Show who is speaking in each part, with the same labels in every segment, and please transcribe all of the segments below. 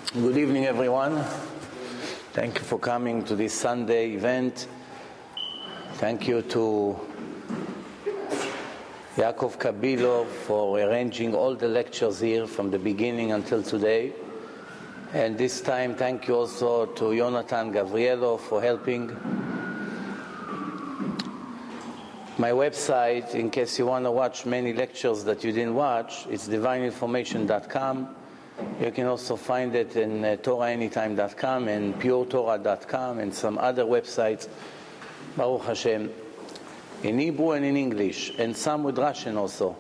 Speaker 1: Good evening, everyone. Thank you for coming to this Sunday event. Thank you to Yaakov Kabilo for arranging all the lectures here from the beginning until today. And this time, thank you also to Yonatan Gavrielo for helping. My website, in case you want to watch many lectures that you didn't watch, it's divineinformation.com. You can also find it in TorahAnytime.com and PureTorah.com and some other websites, Baruch Hashem, in Hebrew and in English, and some with Russian also.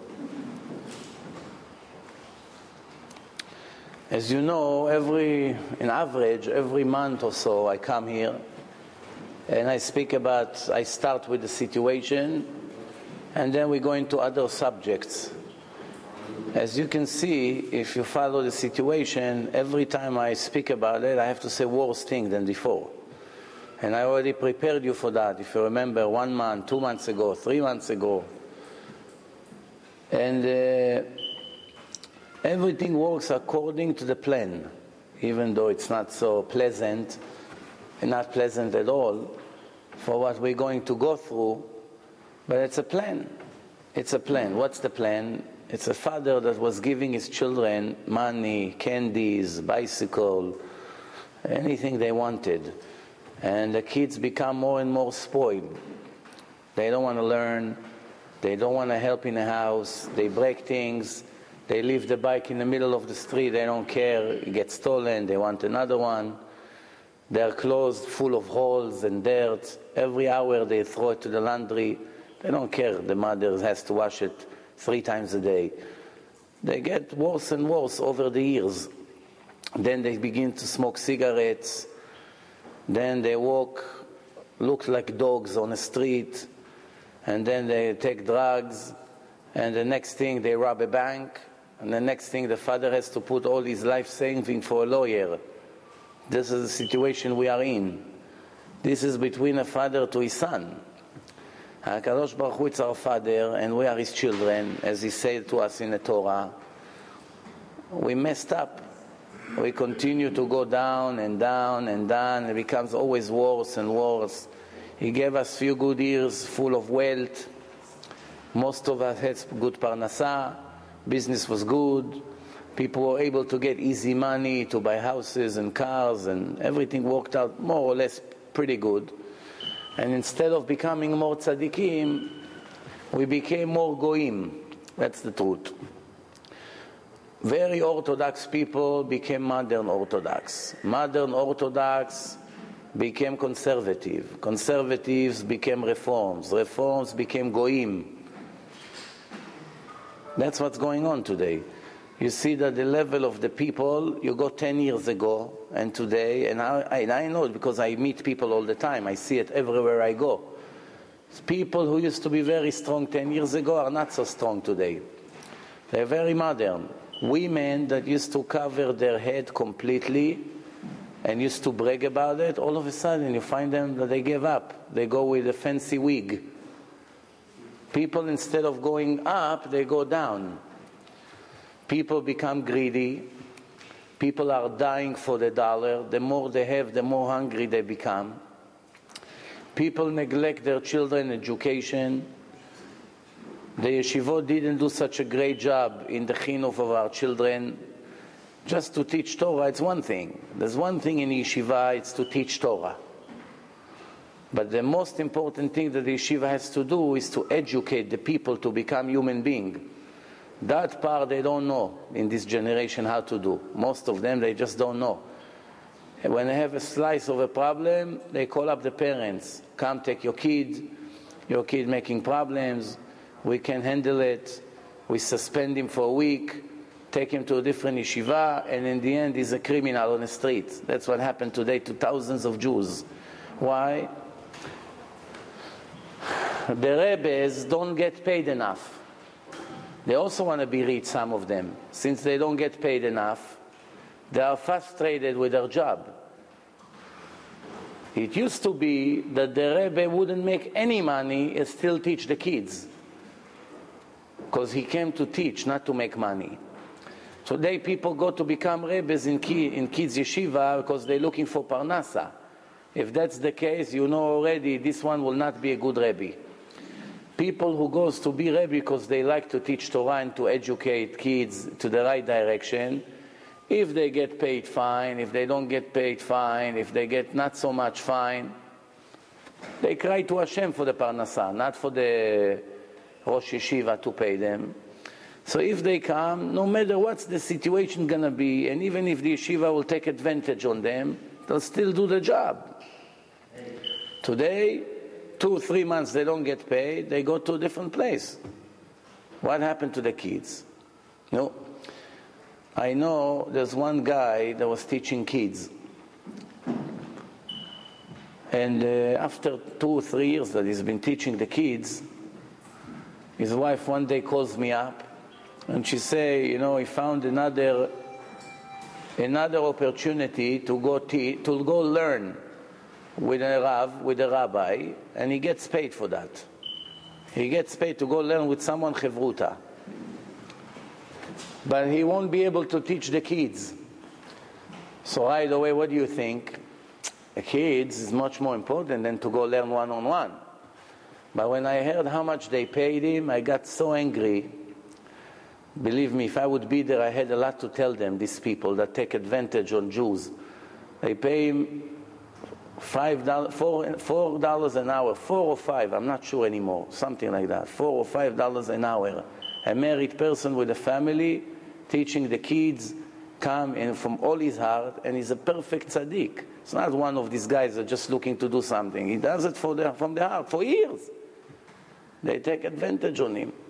Speaker 1: As you know, in average, every month or so I come here and I start with the situation and then we go into other subjects. As you can see, if you follow the situation, every time I speak about it, I have to say worse thing than before. And I already prepared you for that, if you remember, 1 month, 2 months ago, 3 months ago. And everything works according to the plan, even though it's not so pleasant, and not pleasant at all, for what we're going to go through. But it's a plan. It's a plan. What's the plan? It's a father that was giving his children money, candies, bicycle, anything they wanted. And the kids become more and more spoiled. They don't want to learn. They don't want to help in the house. They break things. They leave the bike in the middle of the street. They don't care. It gets stolen. They want another one. Their clothes full of holes and dirt. Every hour they throw it to the laundry. They don't care. The mother has to wash it 3 times a day. They get worse and worse over the years. Then they begin to smoke cigarettes. Then they look like dogs on the street. And then they take drugs. And the next thing they rob a bank. And the next thing the father has to put all his life savings for a lawyer. This is the situation we are in. This is between a father to his son. HaKadosh Baruch Hu is our Father, and we are His children, as He said to us in the Torah. We messed up. We continue to go down and down and down. It becomes always worse and worse. He gave us few good years full of wealth. Most of us had good parnasah. Business was good. People were able to get easy money to buy houses and cars, and everything worked out more or less pretty good. And instead of becoming more tzaddikim, we became more goyim. That's the truth. Very Orthodox people became modern Orthodox. Modern Orthodox became conservative. Conservatives became reforms. Reforms became goyim. That's what's going on today. You see that the level of the people, you go 10 years ago and today, and I know it because I meet people all the time. I see it everywhere I go. People who used to be very strong 10 years ago are not so strong today. They're very modern. Women that used to cover their head completely and used to brag about it, all of a sudden you find them that they give up. They go with a fancy wig. People, instead of going up, they go down. People become greedy. People are dying for the dollar. The more they have, the more hungry they become. People neglect their children's education. The yeshivot didn't do such a great job in the chinuch of our children. Just to teach Torah, it's one thing. There's one thing in yeshiva, it's to teach Torah. But the most important thing that the yeshiva has to do is to educate the people to become human beings. That part they don't know in this generation how to do. Most of them, they just don't know. And when they have a slice of a problem, they call up the parents. Come take your kid making problems. We can handle it. We suspend him for a week, take him to a different yeshiva, and in the end he's a criminal on the street. That's what happened today to thousands of Jews. Why? The Rebbes don't get paid enough. They also want to be rich, some of them. Since they don't get paid enough, they are frustrated with their job. It used to be that the Rebbe wouldn't make any money and still teach the kids. Because he came to teach, not to make money. Today people go to become rebbes in kids yeshiva because they're looking for parnasa. If that's the case, you know already this one will not be a good rebbe. People who goes to be rebbe because they like to teach Torah and to educate kids to the right direction, if they get paid, fine. If they don't get paid, fine. If they get not so much, fine. They cry to Hashem for the parnasa, not for the Rosh Yeshiva to pay them. So if they come, no matter what's the situation going to be, and even if the yeshiva will take advantage on them, they'll still do the job. Today, 2 or 3 months they don't get paid, they go to a different place. What happened to the kids? No. I know there's one guy that was teaching kids. And after 2 or 3 years that he's been teaching the kids, his wife one day calls me up and she say, he found another opportunity to go learn with a rabbi, and he gets paid for that. He gets paid to go learn with someone chevruta. But he won't be able to teach the kids. So right away, what do you think? The kids is much more important than to go learn one-on-one. But when I heard how much they paid him, I got so angry. Believe me, if I would be there, I had a lot to tell them, these people that take advantage on Jews. They pay him $4 an hour, 4 or 5, I'm not sure anymore, something like that, $4 or $5 an hour. A married person with a family, teaching the kids, come in from all his heart, and he's a perfect tzaddik. It's not one of these guys that are just looking to do something. He does it from the heart, for years. They take advantage on him.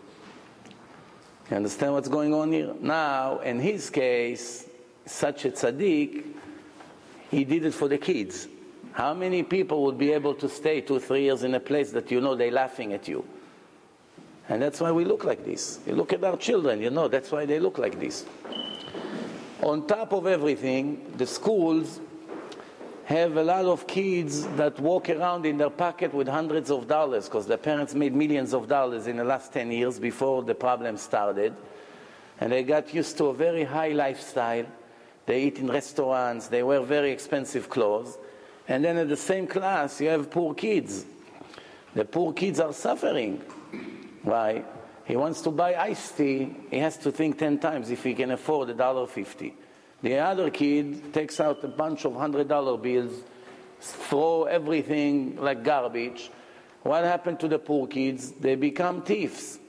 Speaker 1: You understand what's going on here? Now, in his case, such a tzaddik, he did it for the kids. How many people would be able to stay 2 or 3 years in a place that they're laughing at you? And that's why we look like this. You look at our children, that's why they look like this. On top of everything, the schools have a lot of kids that walk around in their pocket with hundreds of dollars because their parents made millions of dollars in the last 10 years before the problem started. And they got used to a very high lifestyle. They eat in restaurants, they wear very expensive clothes. And then in the same class, you have poor kids. The poor kids are suffering. Why? He wants to buy iced tea. He has to think 10 times if he can afford $1.50. The other kid takes out a bunch of $100 bills, throw everything like garbage. What happened to the poor kids? They become thieves.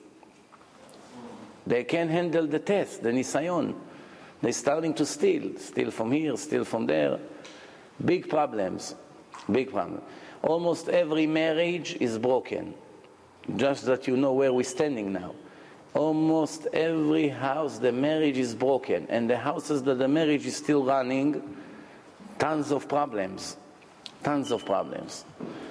Speaker 1: They can't handle the test, the nisayon. They're starting to steal from here, steal from there. Big problems, big problem. Almost every marriage is broken. Just that you know where we're standing now. Almost every house, the marriage is broken. And the houses that the marriage is still running, tons of problems. Tons of problems.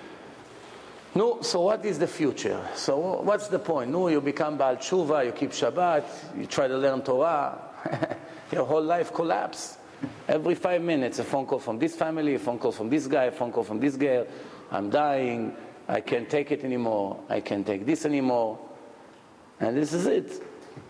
Speaker 1: No, so what is the future? So what's the point? No, you become Baal Tshuva, you keep Shabbat, you try to learn Torah. Your whole life collapses. Every 5 minutes, a phone call from this family, a phone call from this guy, a phone call from this girl. I'm dying. I can't take it anymore. I can't take this anymore. And this is it.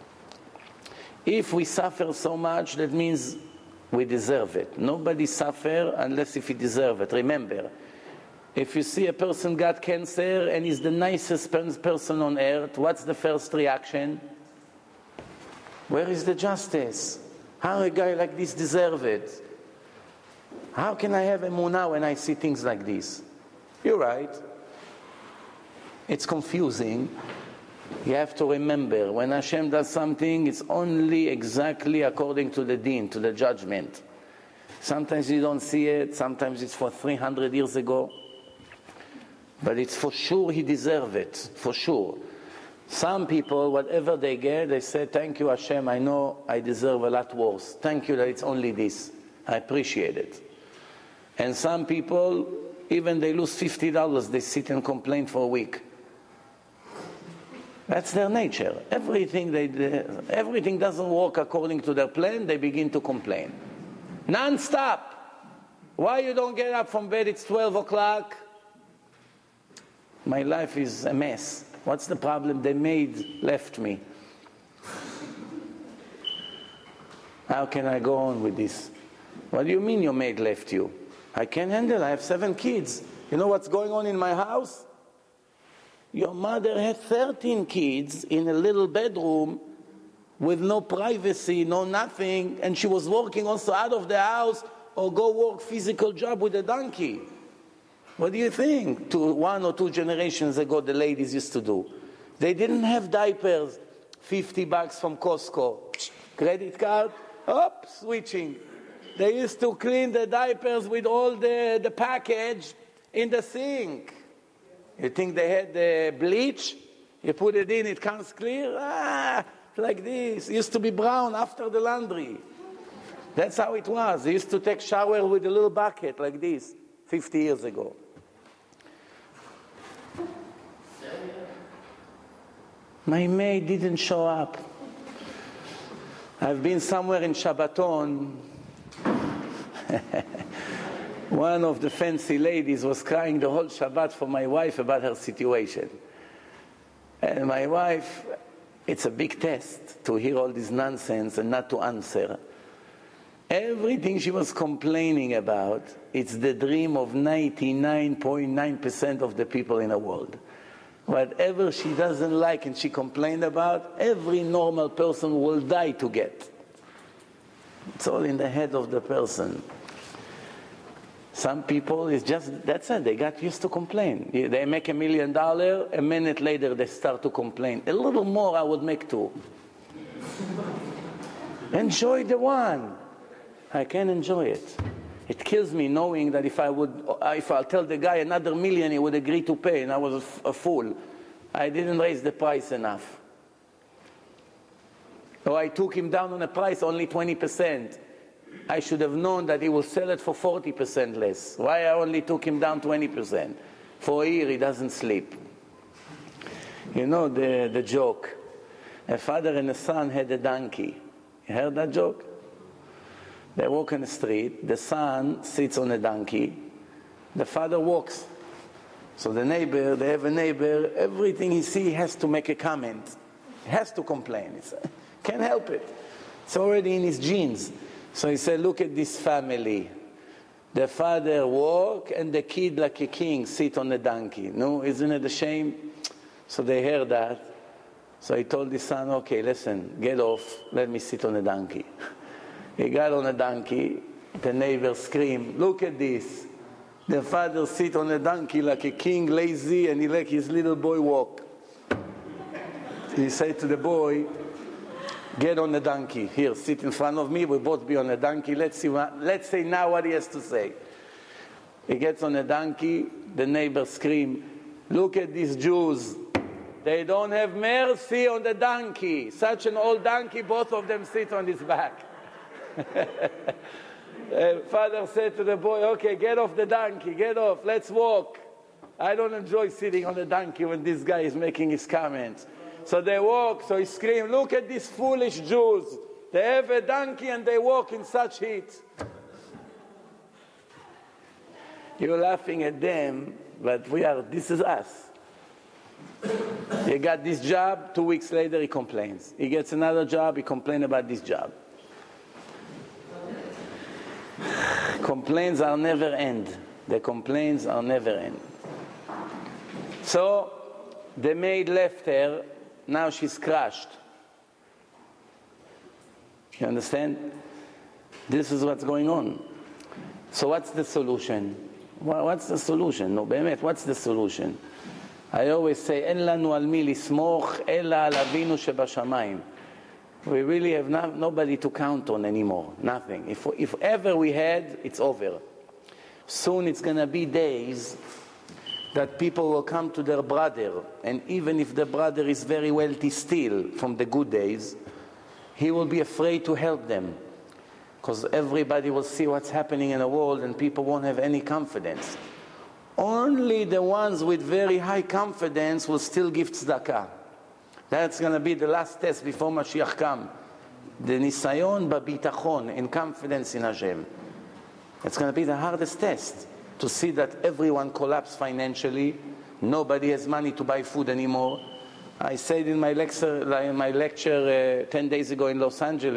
Speaker 1: If we suffer so much, that means we deserve it. Nobody suffers unless if he deserves it. Remember, if you see a person got cancer and he's the nicest person on earth, what's the first reaction? Where is the justice? How a guy like this deserve it? How can I have emunah when I see things like this? You're right. It's confusing. You have to remember, when Hashem does something, it's only exactly according to the deen, to the judgment. Sometimes you don't see it, sometimes it's for 300 years ago. But it's for sure he deserves it, for sure. Some people, whatever they get, they say, thank you Hashem, I know I deserve a lot worse. Thank you that it's only this. I appreciate it. And some people, even they lose $50, they sit and complain for a week. That's their nature. Everything doesn't work according to their plan, they begin to complain. Non-stop. Why you don't get up from bed? It's 12 o'clock. My life is a mess. What's the problem? The maid left me. How can I go on with this? What do you mean your maid left you? I can't handle it. I have 7 kids. You know what's going on in my house? Your mother had 13 kids in a little bedroom with no privacy, no nothing, and she was working also out of the house or go work physical job with a donkey. What do you think? 1 or 2 generations ago, the ladies used to do. They didn't have diapers. $50 from Costco. Credit card, switching. They used to clean the diapers with all the package in the sink. You think they had the bleach? You put it in, it comes clear? Like this. It used to be brown after the laundry. That's how it was. They used to take shower with a little bucket like this 50 years ago. My maid didn't show up. I've been somewhere in Shabbaton. One of the fancy ladies was crying the whole Shabbat for my wife about her situation. And my wife, it's a big test to hear all this nonsense and not to answer. Everything she was complaining about, it's the dream of 99.9% of the people in the world. Whatever she doesn't like and she complained about, every normal person will die to get. It's all in the head of the person. Some people, it's just, that's it, they got used to complain. They make $1 million, a minute later they start to complain. A little more I would make too. Enjoy the one. I can't enjoy it. It kills me knowing that if I'll tell the guy another $1 million, he would agree to pay, and I was a fool. I didn't raise the price enough. Or I took him down on the price only 20%. I should have known that he will sell it for 40% less. Why I only took him down 20%? For a year he doesn't sleep. You know the joke. A father and a son had a donkey. You heard that joke? They walk in the street. The son sits on a donkey. The father walks. So they have a neighbor, everything he sees, he has to make a comment. He has to complain. Can't help it. It's already in his genes. So he said, look at this family. The father walk and the kid like a king sit on a donkey. No, isn't it a shame? So they heard that. So he told his son, okay, listen, get off, let me sit on a donkey. He got on a donkey, the neighbor screamed, look at this. The father sit on a donkey like a king, lazy, and he let his little boy walk. He said to the boy, get on the donkey. Here, sit in front of me, we'll both be on a donkey. Let's say now what he has to say. He gets on a donkey, the neighbor scream, look at these Jews. They don't have mercy on the donkey. Such an old donkey, both of them sit on his back. Father said to the boy, okay, get off the donkey, get off, let's walk. I don't enjoy sitting on the donkey when this guy is making his comments. So they walk, so he screamed, look at these foolish Jews. They have a donkey and they walk in such heat. You're laughing at them, but this is us. He got this job, 2 weeks later he complains. He gets another job, he complains about this job. Complaints are never end. The complaints are never end. So the maid left her, now she's crushed. You understand? This is what's going on. So what's the solution? What's the solution? No, באמת, what's the solution? I always say, אין לנו על מי לסמוך, אלא על אבינו שבשמיים. We really have nobody to count on anymore, nothing. If ever we had, it's over. Soon it's going to be days that people will come to their brother, and even if the brother is very wealthy still from the good days, he will be afraid to help them. Because everybody will see what's happening in the world and people won't have any confidence. Only the ones with very high confidence will still give tzedakah. That's going to be the last test before Mashiach comes. The nisayon b'bitachon, in confidence in Hashem. It's going to be the hardest test, to see that everyone collapsed financially, nobody has money to buy food anymore. I said in my lecture 10 days ago in Los Angeles,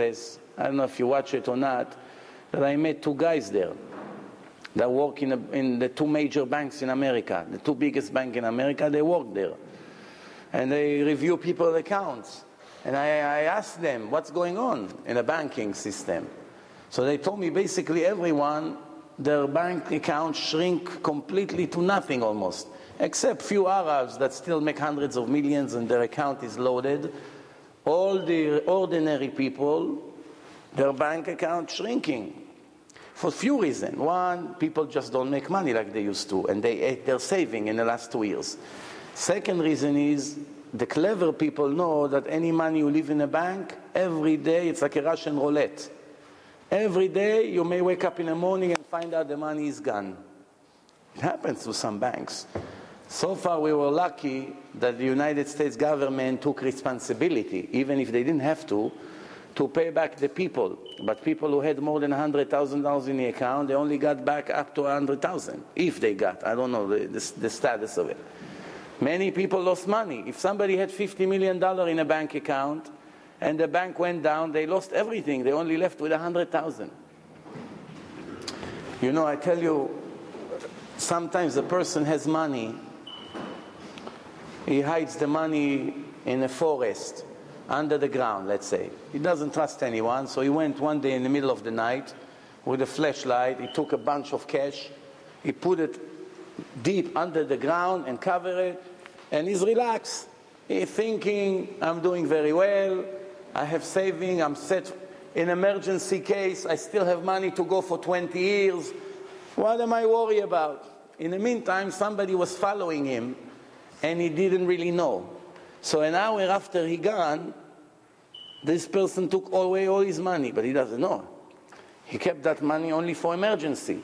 Speaker 1: I don't know if you watch it or not, that I met two guys there that work in the two major banks in America, the two biggest banks in America. They work there. And they review people's accounts. And I asked them, what's going on in the banking system? So they told me basically everyone, their bank accounts shrink completely to nothing almost, except few Arabs that still make hundreds of millions and their account is loaded. All the ordinary people, their bank account shrinking for a few reasons. One, people just don't make money like they used to, and they ate their saving in the last 2 years. Second reason is the clever people know that any money you leave in a bank, every day it's like a Russian roulette. Every day you may wake up in the morning and find out the money is gone. It happens to some banks. So far we were lucky that the United States government took responsibility, even if they didn't have to pay back the people. But people who had more than $100,000 in the account, they only got back up to $100,000, if they got. I don't know the status of it. Many people lost money. If somebody had $50 million in a bank account and the bank went down, they lost everything. They only left with $100,000. You know, I tell you, sometimes a person has money. He hides the money in a forest, under the ground, let's say. He doesn't trust anyone, so he went one day in the middle of the night with a flashlight. He took a bunch of cash. He put it deep under the ground and covered it. And he's relaxed. He's thinking, I'm doing very well. I have saving. I'm set in emergency case. I still have money to go for 20 years. What am I worried about? In the meantime, somebody was following him, and he didn't really know. So an hour after he gone, this person took away all his money, but he doesn't know. He kept that money only for emergency.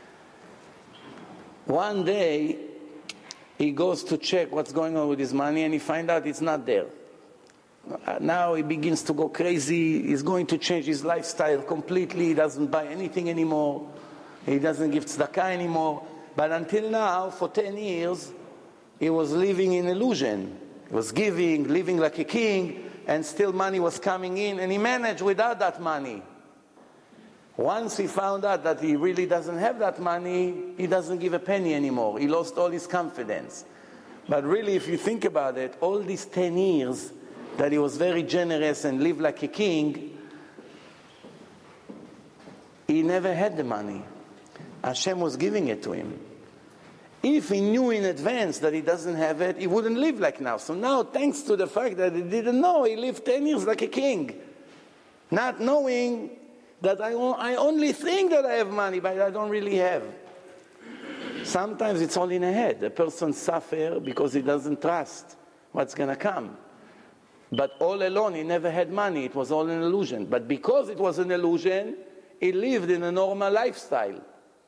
Speaker 1: One day, he goes to check what's going on with his money, and he finds out it's not there. Now he begins to go crazy. He's going to change his lifestyle completely. He doesn't buy anything anymore. He doesn't give tzedakah anymore. But until now, for 10 years, he was living in illusion. He was giving, living like a king, and still money was coming in, and he managed without that money. Once he found out that he really doesn't have that money, he doesn't give a penny anymore. He lost all his confidence. But really, if you think about it, all these 10 years that he was very generous and lived like a king, he never had the money. Hashem was giving it to him. If he knew in advance that he doesn't have it, he wouldn't live like now. So now, thanks to the fact that he didn't know, he lived 10 years like a king. Not knowing that I only think that I have money, but I don't really have. Sometimes it's all in the head. A person suffers because he doesn't trust what's going to come. But all alone, he never had money. It was all an illusion. But because it was an illusion, he lived in a normal lifestyle.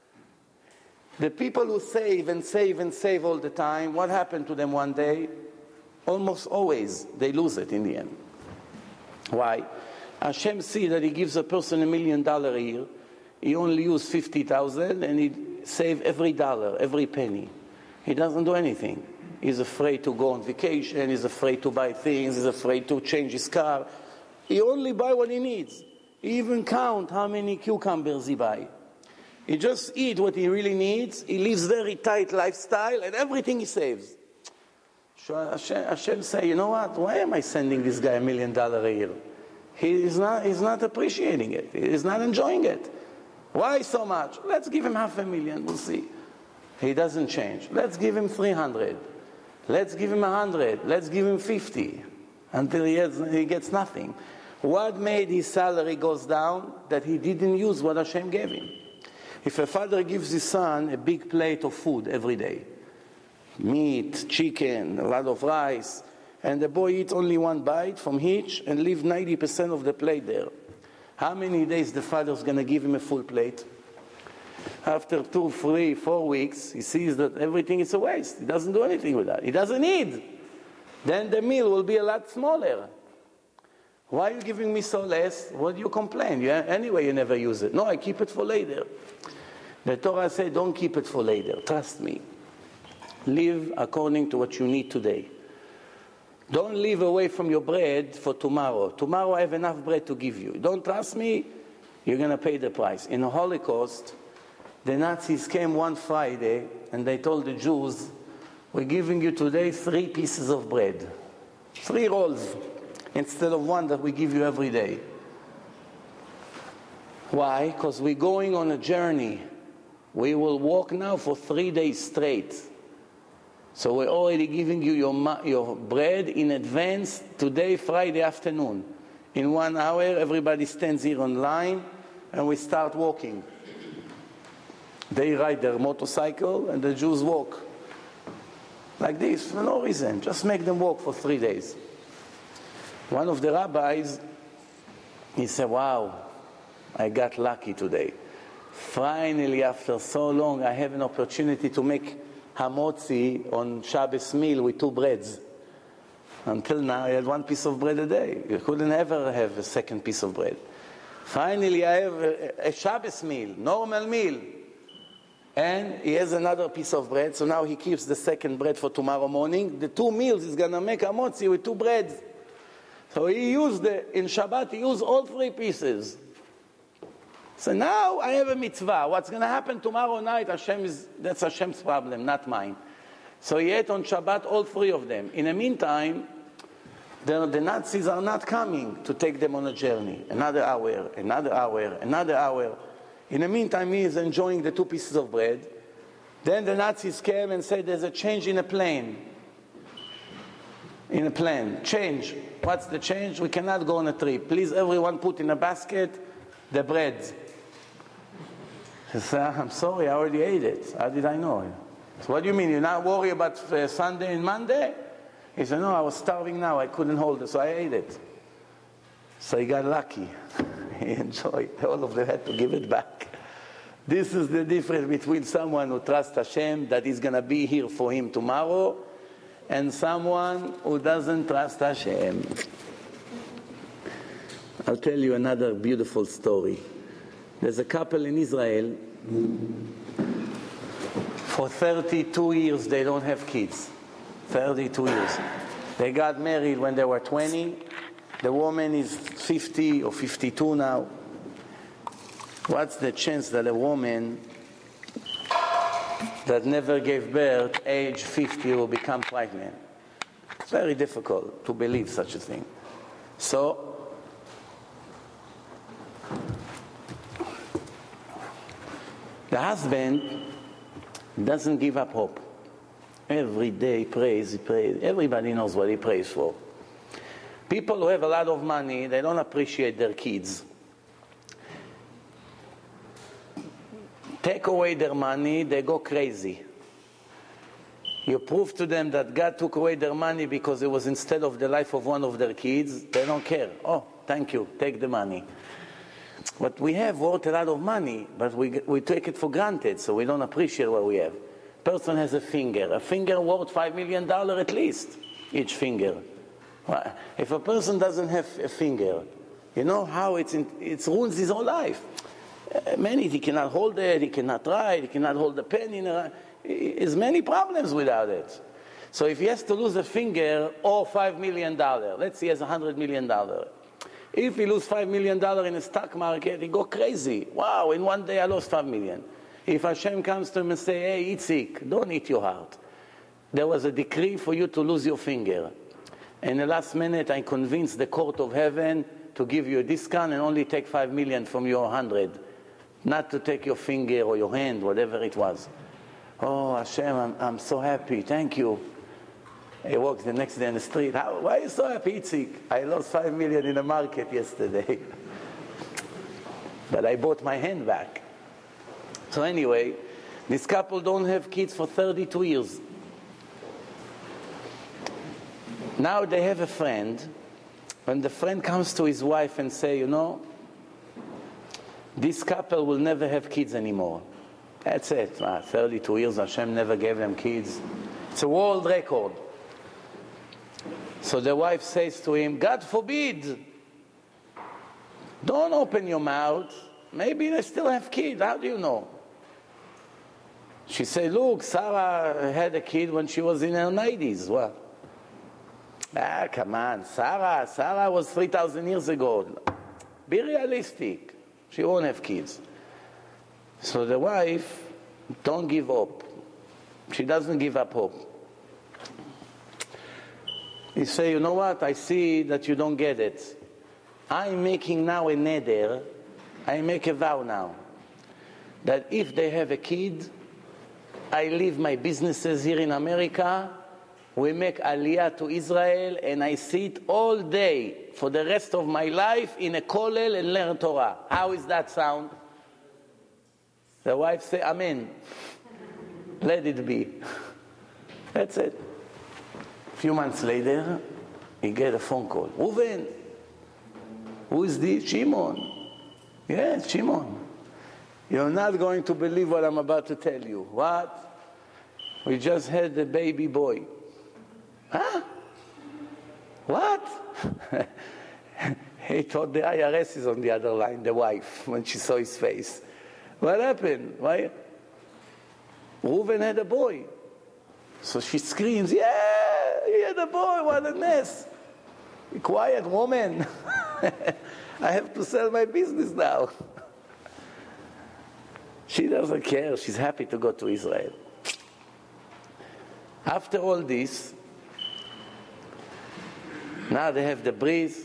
Speaker 1: The people who save and save and save all the time, what happened to them one day? Almost always, they lose it in the end. Why? Hashem sees that he gives a person $1 million a year. He only uses 50,000 and he saves every dollar, every penny. He doesn't do anything. He's afraid to go on vacation. He's afraid to buy things. He's afraid to change his car. He only buys what he needs. He even counts how many cucumbers he buys. He just eats what he really needs. He lives very tight lifestyle, and everything he saves. So Hashem say, you know what? Why am I sending this guy $1 million a year? He's not appreciating it. He's not enjoying it. Why so much? Let's give him $500,000. We'll see. He doesn't change. Let's give him 300. Let's give him 100. Let's give him 50 until he gets nothing. What made his salary goes down? That he didn't use what Hashem gave him. If a father gives his son a big plate of food every day, meat, chicken, a lot of rice, and the boy eats only one bite from each and leaves 90% of the plate there, how many days the father's going to give him a full plate? After 2, 3, 4 weeks, he sees that everything is a waste. He doesn't do anything with that. He doesn't eat. Then the meal will be a lot smaller. Why are you giving me so less? What do you complain? Anyway, you never use it. No, I keep it for later. The Torah said, don't keep it for later. Trust me. Live according to what you need today. Don't live away from your bread for tomorrow. Tomorrow I have enough bread to give you. Don't trust me? You're going to pay the price. In the Holocaust, the Nazis came one Friday and they told the Jews, we're giving you today 3 pieces of bread. 3 rolls instead of 1 that we give you every day. Why? Because we're going on a journey. We will walk now for 3 days straight. So we're already giving you your bread in advance today, Friday afternoon. In 1 hour, everybody stands here on line, and we start walking. They ride their motorcycle, and the Jews walk. Like this, for no reason. Just make them walk for 3 days. One of the rabbis, he said, wow, I got lucky today. Finally, after so long, I have an opportunity to make hamotzi on Shabbos meal with 2 breads. Until now, I had 1 piece of bread a day. You couldn't ever have a second piece of bread. Finally, I have a Shabbos meal, normal meal. And he has another piece of bread, so now he keeps the second bread for tomorrow morning. The 2 meals, he's going to make hamotzi with 2 breads. So he used, in Shabbat, he used all 3 pieces. So now I have a mitzvah. What's going to happen tomorrow night, that's Hashem's problem, not mine. So he ate on Shabbat all 3 of them. In the meantime, the Nazis are not coming to take them on a journey. Another hour, another hour, another hour. In the meantime, he is enjoying the 2 pieces of bread. Then the Nazis came and said, there's a change in a plane. In a plane. Change. What's the change? We cannot go on a trip. Please, everyone put in a basket the bread. He said, I'm sorry, I already ate it. How did I know? So what do you mean? You're not worried about Sunday and Monday? He said, no, I was starving now. I couldn't hold it, so I ate it. So he got lucky. He enjoyed. All of them had to give it back. This is the difference between someone who trusts Hashem, that is going to be here for him tomorrow, and someone who doesn't trust Hashem. I'll tell you another beautiful story. There's a couple in Israel. For 32 years, they don't have kids. 32 years. They got married when they were 20. The woman is 50 or 52 now. What's the chance that a woman that never gave birth, age 50, will become pregnant? It's very difficult to believe such a thing. So, the husband doesn't give up hope. Every day he prays. Everybody knows what he prays for. People who have a lot of money, they don't appreciate their kids. Take away their money, they go crazy. You prove to them that God took away their money because it was instead of the life of one of their kids, they don't care. Oh, thank you, take the money. What we have worth a lot of money, but we take it for granted, so we don't appreciate what we have. Person has a finger worth $5 million at least, each finger. If a person doesn't have a finger, you know how it ruins his whole life. He cannot hold it, he cannot write, he cannot hold the pen. There's many problems without it. So if he has to lose a finger or $5 million, let's say he has $100 million. If he loses $5 million in the stock market, he go crazy. Wow, in one day I lost $5 million. If Hashem comes to him and say, hey, Itzik, don't eat your heart. There was a decree for you to lose your finger. In the last minute, I convinced the court of heaven to give you a discount and only take $5 million from your 100. Not to take your finger or your hand, whatever it was. Oh, Hashem, I'm so happy. Thank you. He walks the next day in the street. Why are you so happy, Itzik? I lost $5 million in the market yesterday. But I bought my hand back. So anyway, this couple don't have kids for 32 years. Now they have a friend. When the friend comes to his wife and say, you know, this couple will never have kids anymore. That's it. 32 years, Hashem never gave them kids. It's a world record. So the wife says to him, God forbid. Don't open your mouth. Maybe they still have kids. How do you know? She said, look, Sarah had a kid when she was in her 90s. Well, Come on, Sarah was 3,000 years ago. Be realistic. She won't have kids. So the wife, don't give up. She doesn't give up hope. He say, you know what, I see that you don't get it. I'm making now a neder. I make a vow now that if they have a kid, I leave my businesses here in America, we make aliyah to Israel, and I sit all day for the rest of my life in a kollel and learn Torah. How is that sound? The wife say, Amen. Let it be. That's it. A few months later, he get a phone call. Reuven, who is this? Shimon. Yes, Shimon. You're not going to believe what I'm about to tell you. What? We just had a baby boy. Huh? What? He thought the IRS is on the other line, the wife, when she saw his face. What happened? Why? Reuven had a boy. So she screams, yeah, he had a boy, what a mess. Be quiet, woman. I have to sell my business now. She doesn't care. She's happy to go to Israel. After all this, now they have the breeze.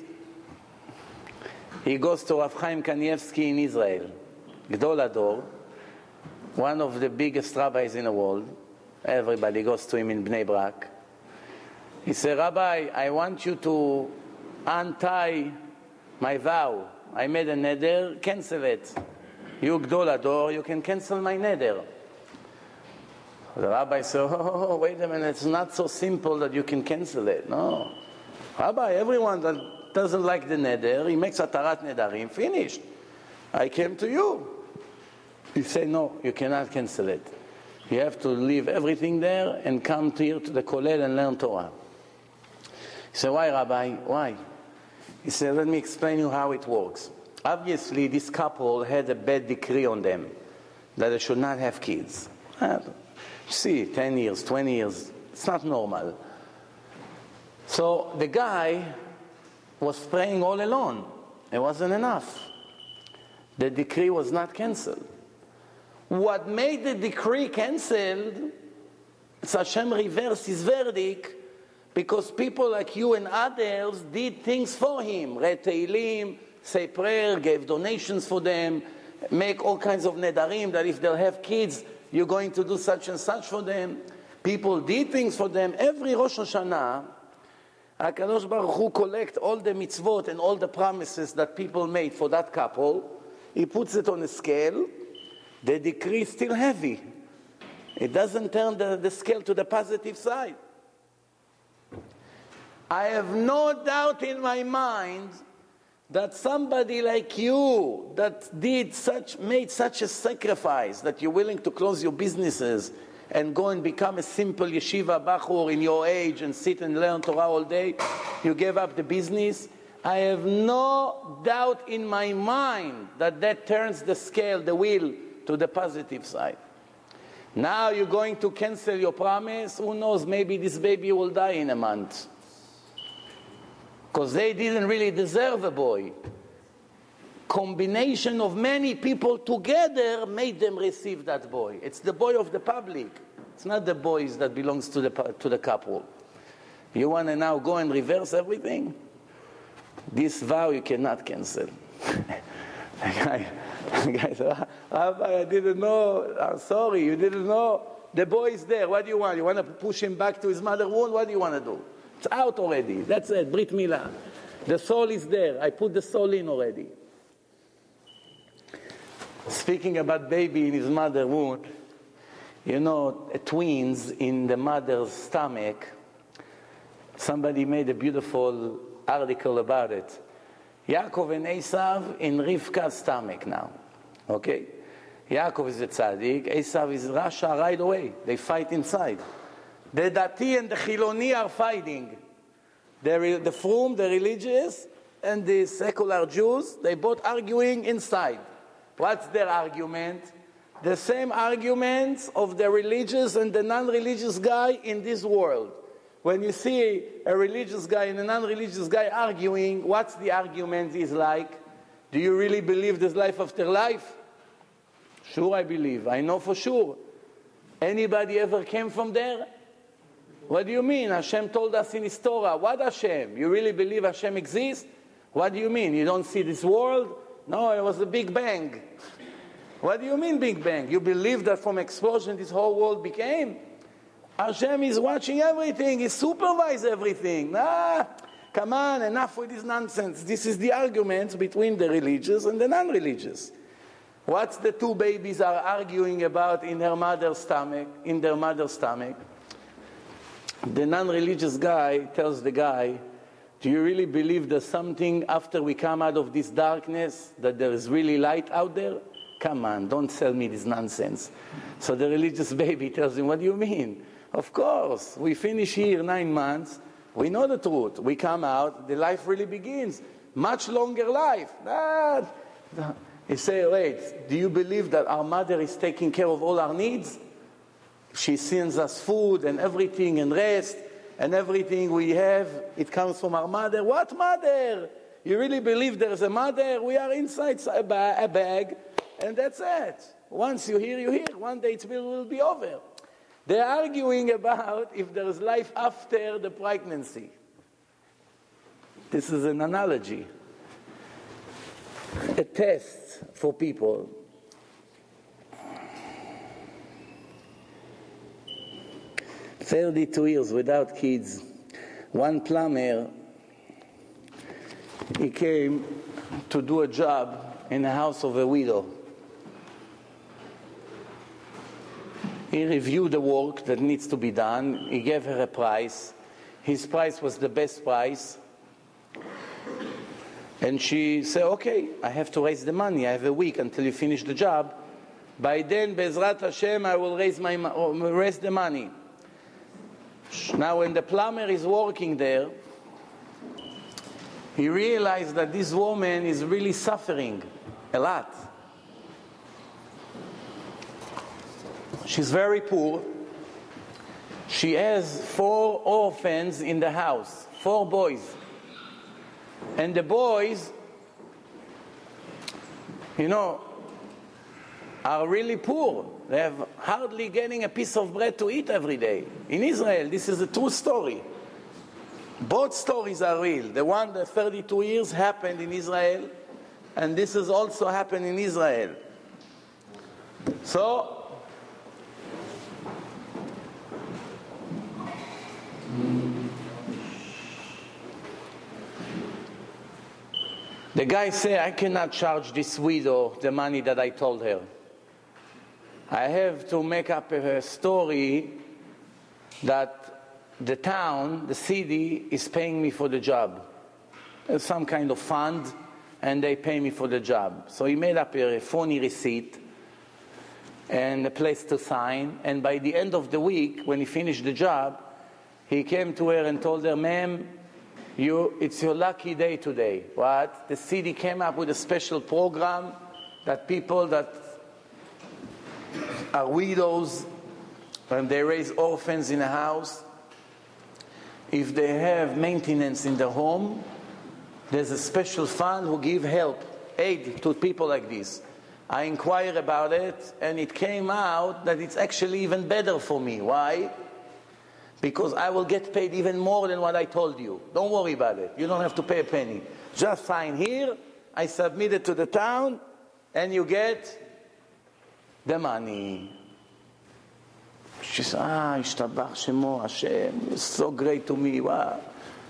Speaker 1: He goes to Rav Chaim Kanievsky in Israel, Gdol Ador, one of the biggest rabbis in the world. Everybody goes to him in Bnei Brak. He said, Rabbi, I want you to untie my vow. I made a neder, cancel it. You Gdol Ador, you can cancel my neder. The rabbi said, oh, wait a minute, it's not so simple that you can cancel it. No. Rabbi, everyone that doesn't like the neder, he makes atarat nedarim, finished. I came to you. He said, no, you cannot cancel it. You have to leave everything there and come here to the kollel and learn Torah. He said, why, Rabbi? Why? He said, let me explain you how it works. Obviously, this couple had a bad decree on them that they should not have kids. See, 10 years, 20 years, it's not normal. So the guy was praying all alone. It wasn't enough. The decree was not cancelled. What made the decree cancelled, Hashem reversed his verdict, because people like you and others did things for him. Read Tehillim, say prayer, gave donations for them, make all kinds of nedarim that if they'll have kids, you're going to do such and such for them. People did things for them. Every Rosh Hashanah, HaKadosh Baruch Hu collect all the mitzvot and all the promises that people made for that couple. He puts it on a scale. The decree is still heavy. It doesn't turn the scale to the positive side. I have no doubt in my mind that somebody like you that made such a sacrifice, that you're willing to close your businesses and go and become a simple yeshiva bachur in your age and sit and learn Torah all day, you gave up the business. I have no doubt in my mind that turns the scale, the wheel, to the positive side. Now you're going to cancel your promise. Who knows, maybe this baby will die in a month. Because they didn't really deserve a boy. Combination of many people together made them receive that boy. It's the boy of the public. It's not the boys that belongs to the couple. You want to now go and reverse everything? This vow you cannot cancel. The guy said, Rabbi, I didn't know. I'm sorry, you didn't know. The boy is there. What do you want? You want to push him back to his mother's womb? What do you want to do? It's out already. That's it. Brit Milah. The soul is there. I put the soul in already. Speaking about baby in his mother's womb, you know, twins in the mother's stomach, somebody made a beautiful article about it. Yaakov and Esav in Rivka's stomach now. Okay? Yaakov is a tzaddik, Esav is Rasha right away. They fight inside. The Dati and the Chiloni are fighting. The Frum, the religious, and the secular Jews, they both arguing inside. What's their argument? The same arguments of the religious and the non-religious guy in this world. when you see a religious guy and a non-religious guy arguing, what's the argument is like? Do you really believe there's life after life? Sure, I believe. I know for sure. Anybody ever came from there? What do you mean? Hashem told us in His Torah. What Hashem? You really believe Hashem exists? What do you mean? You don't see this world? No, it was a Big Bang. What do you mean Big Bang? You believe that from explosion this whole world became? Hashem is watching everything. He supervises everything. Come on, enough with this nonsense. This is the argument between the religious and the non-religious. What's the two babies are arguing about in their mother's stomach? The non-religious guy tells the guy, do you really believe there's something after we come out of this darkness, that there is really light out there? Come on, don't tell me this nonsense. So the religious baby tells him, what do you mean? Of course, we finish here 9 months, we know the truth. We come out, the life really begins. Much longer life. He said, wait, do you believe that our mother is taking care of all our needs? She sends us food and everything and rest and everything we have, it comes from our mother. What mother? You really believe there's a mother? We are inside a bag and that's it. Once you hear, you hear. One day it will be over. They're arguing about if there is life after the pregnancy. This is an analogy. A test for people. "32 years without kids. One plumber, he came to do a job in the house of a widow. He reviewed the work that needs to be done. He gave her a price. His price was the best price. And she said, okay, I have to raise the money. I have a week until you finish the job. By then, Bezrat Hashem, I will raise the money. Now, when the plumber is working there, he realized that this woman is really suffering a lot. She's very poor. She has 4 orphans in the house, 4 boys. And the boys, are really poor. They have hardly getting a piece of bread to eat every day. In Israel, this is a true story. Both stories are real. The one that 32 years happened in Israel, and this has also happened in Israel. So, the guy said, I cannot charge this widow the money that I told her. I have to make up a story that the town, the city, is paying me for the job. There's some kind of fund, and they pay me for the job. So he made up a phony receipt and a place to sign. And by the end of the week, when he finished the job, he came to her and told her, ma'am, it's your lucky day today. What? The city came up with a special program that people that are widows, when they raise orphans in a house, if they have maintenance in their home, there's a special fund who give help, aid to people like this. I inquired about it, and it came out that it's actually even better for me. Why? Because I will get paid even more than what I told you. Don't worry about it. You don't have to pay a penny. Just sign here, I submit it to the town, and you get the money. She said, Ishtabach Shemo Hashem, you're so great to me. Wow.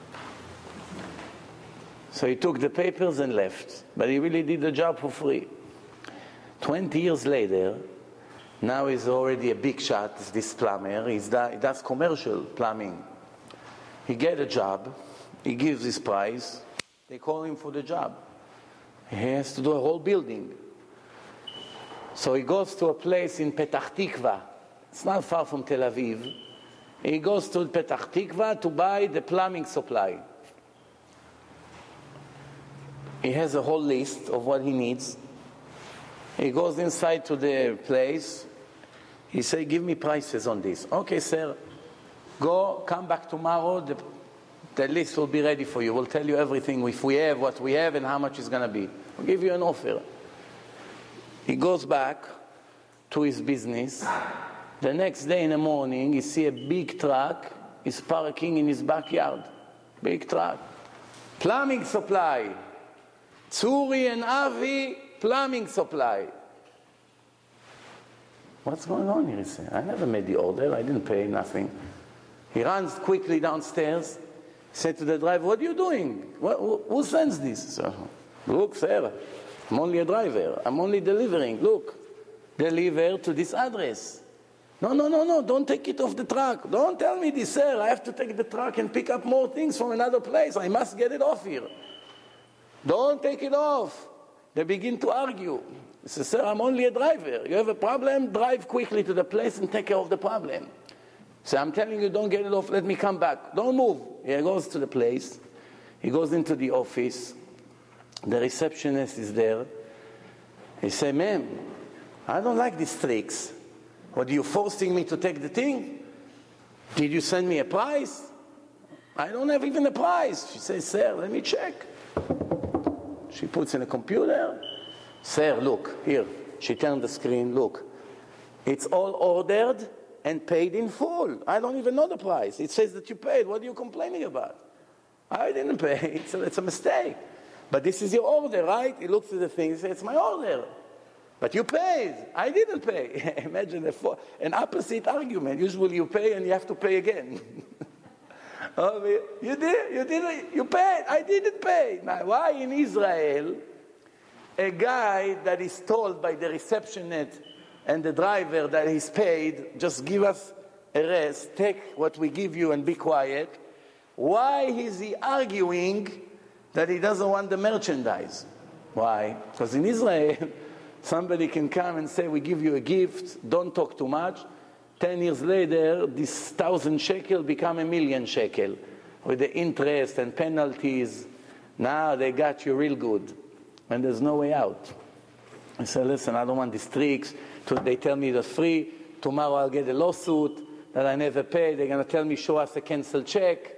Speaker 1: So he took the papers and left. But he really did the job for free. 20 years later, now he's already a big shot, this plumber. He does commercial plumbing. He gets a job. He gives his price. They call him for the job. He has to do a whole building. So he goes to a place in Petach Tikva. It's not far from Tel Aviv. He goes to Petach Tikva to buy the plumbing supply. He has a whole list of what he needs. He goes inside to the place. He says, give me prices on this. Okay, sir. Go, come back tomorrow, the list will be ready for you. We'll tell you everything, if we have, what we have, and how much it's going to be. We'll give you an offer. He goes back to his business. The next day in the morning, he see a big truck is parking in his backyard. Big truck. Plumbing supply. Tzuri and Avi, plumbing supply. What's going on here? He said, I never made the order. I didn't pay nothing. He runs quickly downstairs. Said to the driver, what are you doing? Who sends this? So, look, sir, I'm only a driver. I'm only delivering. Look, deliver to this address. No, don't take it off the truck. Don't tell me this, sir. I have to take the truck and pick up more things from another place. I must get it off here. Don't take it off. They begin to argue. He says, sir, I'm only a driver. You have a problem? Drive quickly to the place and take care of the problem. So I'm telling you, don't get it off. Let me come back. Don't move. He goes to the place. He goes into the office. The receptionist is there. He says, ma'am, I don't like these tricks. What, are you forcing me to take the thing? Did you send me a price? I don't have even a price. She says, sir, let me check. She puts in a computer. Sir, look, here. She turned the screen. Look. It's all ordered and paid in full. I don't even know the price. It says that you paid. What are you complaining about? I didn't pay. It's a mistake. But this is your order, right? He looks at the thing. He says, it's my order. But you paid. I didn't pay. Imagine an opposite argument. Usually you pay and you have to pay again. You did. You paid. I didn't pay. Now, why in Israel, a guy that is told by the receptionist and the driver that he's paid, just give us a rest, take what we give you and be quiet, why is he arguing that he doesn't want the merchandise? Why? Because in Israel, somebody can come and say, we give you a gift, don't talk too much. 10 years later, this 1,000 shekel become 1,000,000 shekel. With the interest and penalties, now they got you real good. And there's no way out. I said, listen, I don't want these tricks. They tell me that's free. Tomorrow I'll get a lawsuit that I never paid. They're going to tell me, show us a canceled check.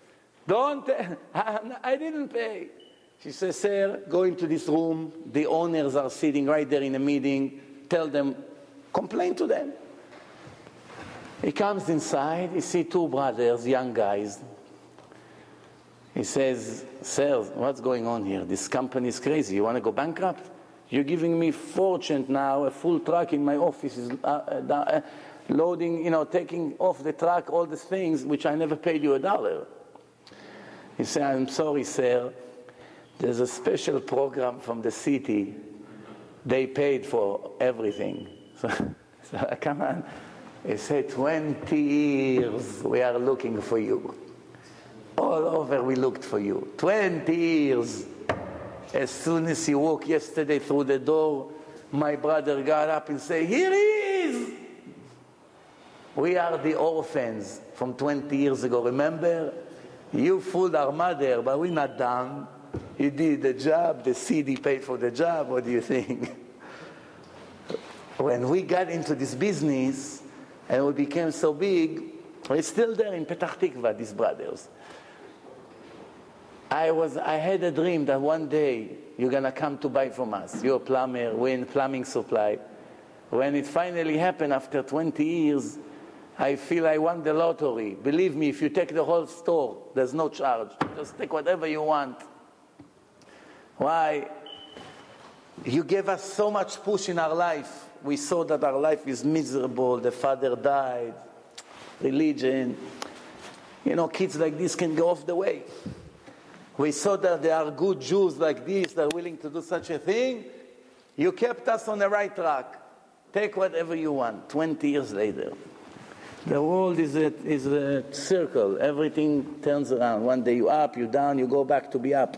Speaker 1: I didn't pay. She says, sir, go into this room. The owners are sitting right there in a meeting. Tell them, complain to them. He comes inside. He sees two brothers, young guys. He says, sir, what's going on here? This company is crazy. You want to go bankrupt? You're giving me fortune now. A full truck in my office is loading, taking off the truck all these things, which I never paid you $1. He said, I'm sorry, sir. There's a special program from the city. They paid for everything. So come on. He said, 20 years we are looking for you. All over we looked for you. 20 years. As soon as he walked yesterday through the door, my brother got up and said, here he is. We are the orphans from 20 years ago. Remember? You fooled our mother, but we're not dumb. You did the job. The city paid for the job. What do you think? When we got into this business and we became so big, we're still there in Petach Tikva, these brothers. I had a dream that one day you're going to come to buy from us. You're a plumber, we're in plumbing supply. When it finally happened after 20 years, I feel I won the lottery. Believe me, if you take the whole store, there's no charge. Just take whatever you want. Why? You gave us so much push in our life. We saw that our life is miserable. The father died. Religion. Kids like this can go off the way. We saw that there are good Jews like this that are willing to do such a thing. You kept us on the right track. Take whatever you want. 20 years later. The world is a circle. Everything turns around. One day you're up, you're down, you go back to be up.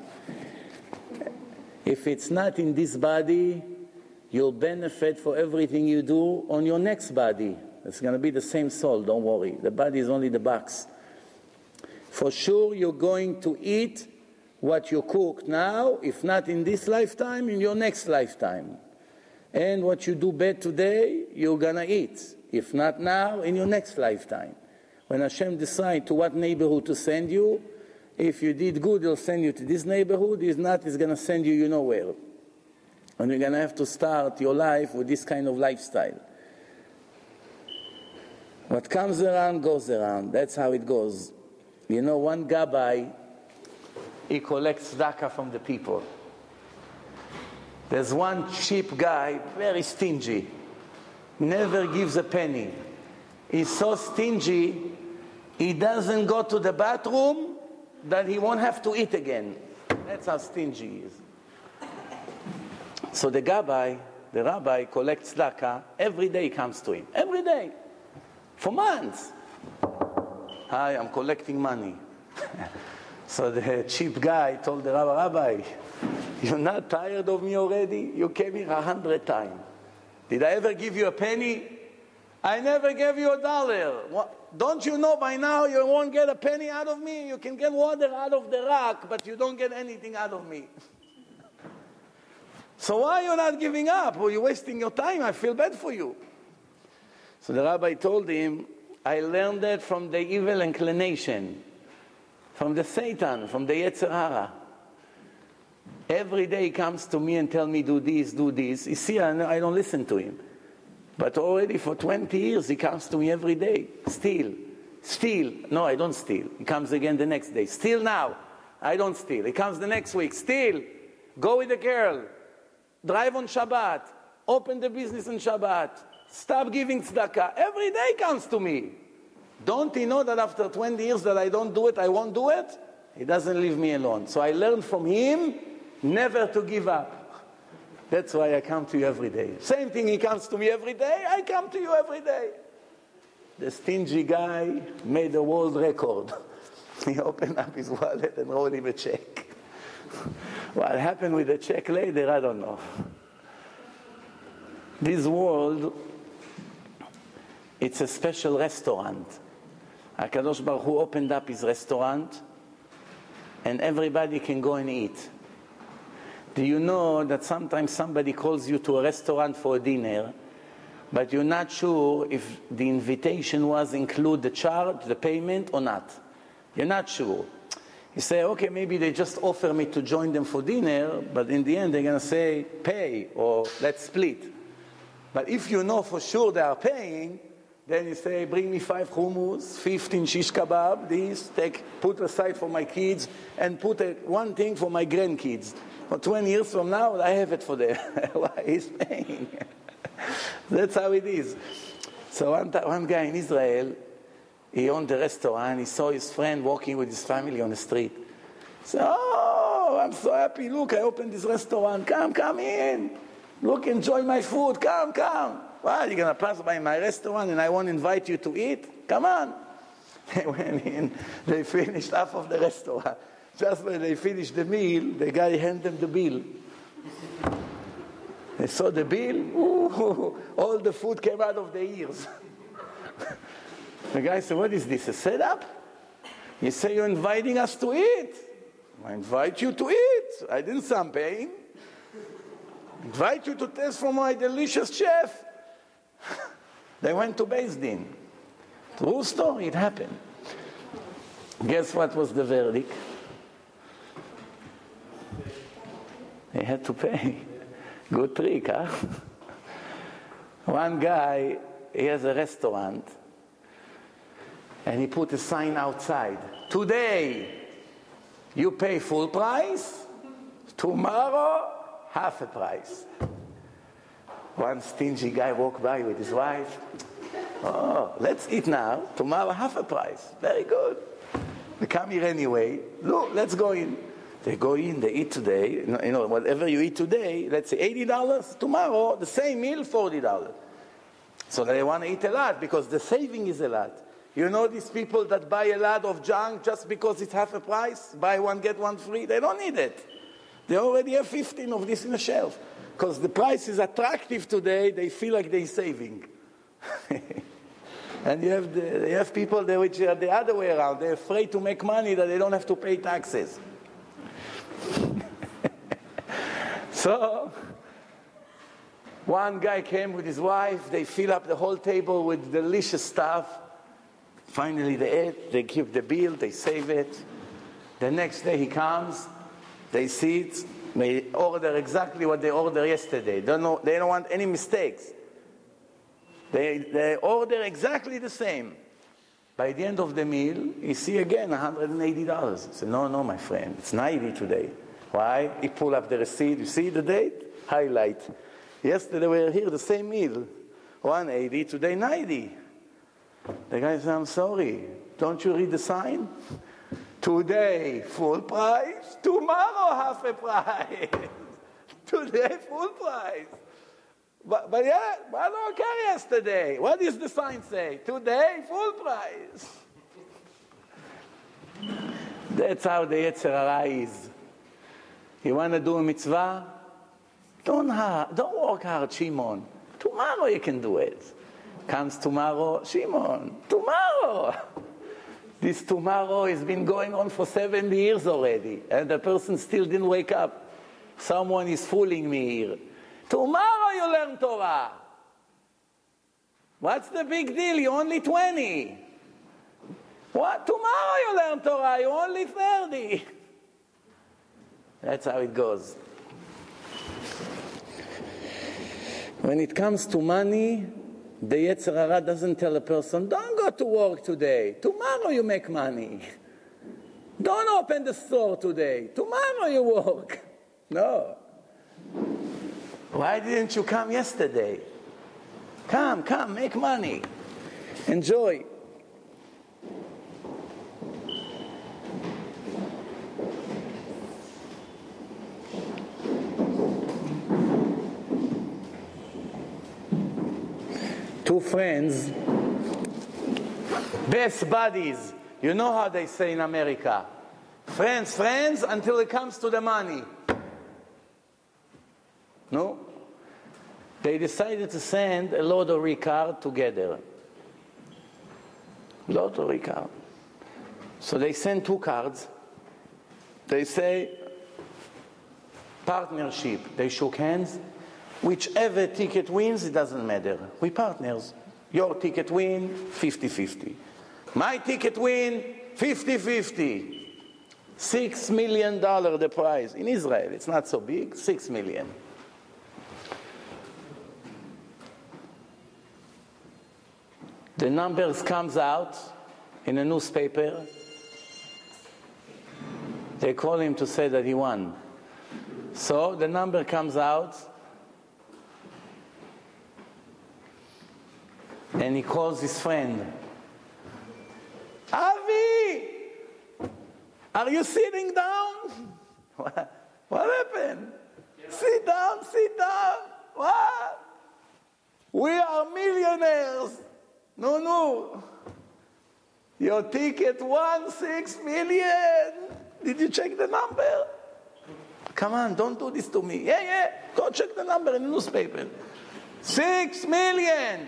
Speaker 1: If it's not in this body, you'll benefit for everything you do on your next body. It's going to be the same soul, don't worry. The body is only the box. For sure you're going to eat what you cook now, if not in this lifetime, in your next lifetime. And what you do bad today, you're going to eat. If not now, in your next lifetime. When Hashem decides to what neighborhood to send you, if you did good, He'll send you to this neighborhood. If not, He's going to send you nowhere. And you're going to have to start your life with this kind of lifestyle. What comes around goes around. That's how it goes. You know, one Gabbai, he collects tzedakah from the people. There's one cheap guy, very stingy, never gives a penny. He's so stingy, he doesn't go to the bathroom that he won't have to eat again. That's how stingy he is. So the rabbi collects tzedakah. Every day he comes to him. Every day. For months. Hi, I'm collecting money. So the cheap guy told the rabbi, you're not tired of me already? You came here 100 times. Did I ever give you a penny? I never gave you $1. What? Don't you know by now you won't get a penny out of me? You can get water out of the rock, but you don't get anything out of me. So why are you not giving up? Well, you're wasting your time. I feel bad for you. So the rabbi told him, I learned that from the evil inclination, from the Satan, from the Yetzer Hara. Every day he comes to me and tells me, do this, do this. You see, I don't listen to him. But already for 20 years, he comes to me every day. Steal. No, I don't steal. He comes again the next day. Steal now. I don't steal. He comes the next week. Steal. Go with a girl. Drive on Shabbat. Open the business on Shabbat. Stop giving tzedakah. Every day comes to me. Don't he know that after 20 years that I don't do it, I won't do it? He doesn't leave me alone. So I learned from him never to give up. That's why I come to you every day. Same thing, he comes to me every day, I come to you every day. The stingy guy made a world record. He opened up his wallet and wrote him a check. What happened with the check later, I don't know. This world, it's a special restaurant. HaKadosh Baruch Hu opened up his restaurant and everybody can go and eat. Do you know that sometimes somebody calls you to a restaurant for a dinner, but you're not sure if the invitation was include the charge, the payment or not? You're not sure. You say, okay, maybe they just offer me to join them for dinner, but in the end they're going to say, pay or let's split. But if you know for sure they are paying, then you say, bring me 5 hummus, 15 shish kebab, this, put aside for my kids, and put one thing for my grandkids. For 20 years from now, I have it for them. Why? He's paying. That's how it is. So one guy in Israel, he owned a restaurant, he saw his friend walking with his family on the street. He said, oh, I'm so happy. Look, I opened this restaurant. Come in. Look, enjoy my food. Come. Well, you're going to pass by my restaurant and I won't invite you to eat? Come on. They went in. They finished half of the restaurant. Just when they finished the meal, the guy handed them the bill. They saw the bill. Ooh, all the food came out of their ears. The guy said, what is this, a setup? You say you're inviting us to eat. I invite you to eat. I didn't say I'm paying. Invite you to taste from my delicious chef. They went to Beis Din. True story, it happened. Guess what was the verdict? They had to pay. Good trick, huh? One guy, he has a restaurant, and he put a sign outside. Today, you pay full price. Tomorrow, half a price. One stingy guy walked by with his wife. Oh, let's eat now. Tomorrow, half a price. Very good. We come here anyway. Look, let's go in. They go in, they eat today. You know, whatever you eat today, let's say $80. Tomorrow, the same meal, $40. So they want to eat a lot because the saving is a lot. You know these people that buy a lot of junk just because it's half a price? Buy one, get one free? They don't need it. They already have 15 of this in the shelf. Because the price is attractive today, they feel like they're saving. And you have people there which are the other way around. They're afraid to make money that they don't have to pay taxes. So, one guy came with his wife. They fill up the whole table with delicious stuff. Finally they ate, they give the bill, they save it. The next day he comes, they see it, they order exactly what they ordered yesterday. They don't want any mistakes. They order exactly the same. By the end of the meal, you see again $180. He said, no, my friend, it's 90 today. Why? He pulled up the receipt. You see the date? Highlight. Yesterday we were here, the same meal. 180, today 90. The guy said, I'm sorry. Don't you read the sign? Today, full price. Tomorrow, half a price. Today, full price. But yeah, I don't care yesterday. What does the sign say? Today, full price. That's how the Yetzer Hara is. You want to do a mitzvah? Don't work hard, Shimon. Tomorrow you can do it. Comes tomorrow, Shimon. Tomorrow. This tomorrow has been going on for 7 years already, and the person still didn't wake up. Someone is fooling me here. Tomorrow you learn Torah. What's the big deal? You're only 20. What? Tomorrow you learn Torah. You're only 30. That's how it goes. When it comes to money, the Yetzer Hara doesn't tell a person, don't go to work today. Tomorrow you make money. Don't open the store today. Tomorrow you work. No. Why didn't you come yesterday? Come, make money. Enjoy. Two friends, best buddies. You know how they say in America. Friends until it comes to the money. No? They decided to send a lottery card together. Lottery card. So they send 2 cards. They say, partnership. They shook hands. Whichever ticket wins, it doesn't matter. We partners. Your ticket win, 50-50. My ticket win, 50-50. $6 million the prize. In Israel, it's not so big, $6 million. The numbers comes out in a newspaper. They call him to say that he won. So the number comes out, and he calls his friend. Avi! Are you sitting down? What happened? Yeah. Sit down. What? We are millionaires. No. Your ticket won $6 million. Did you check the number? Come on, don't do this to me. Yeah. Go check the number in the newspaper. $6 million.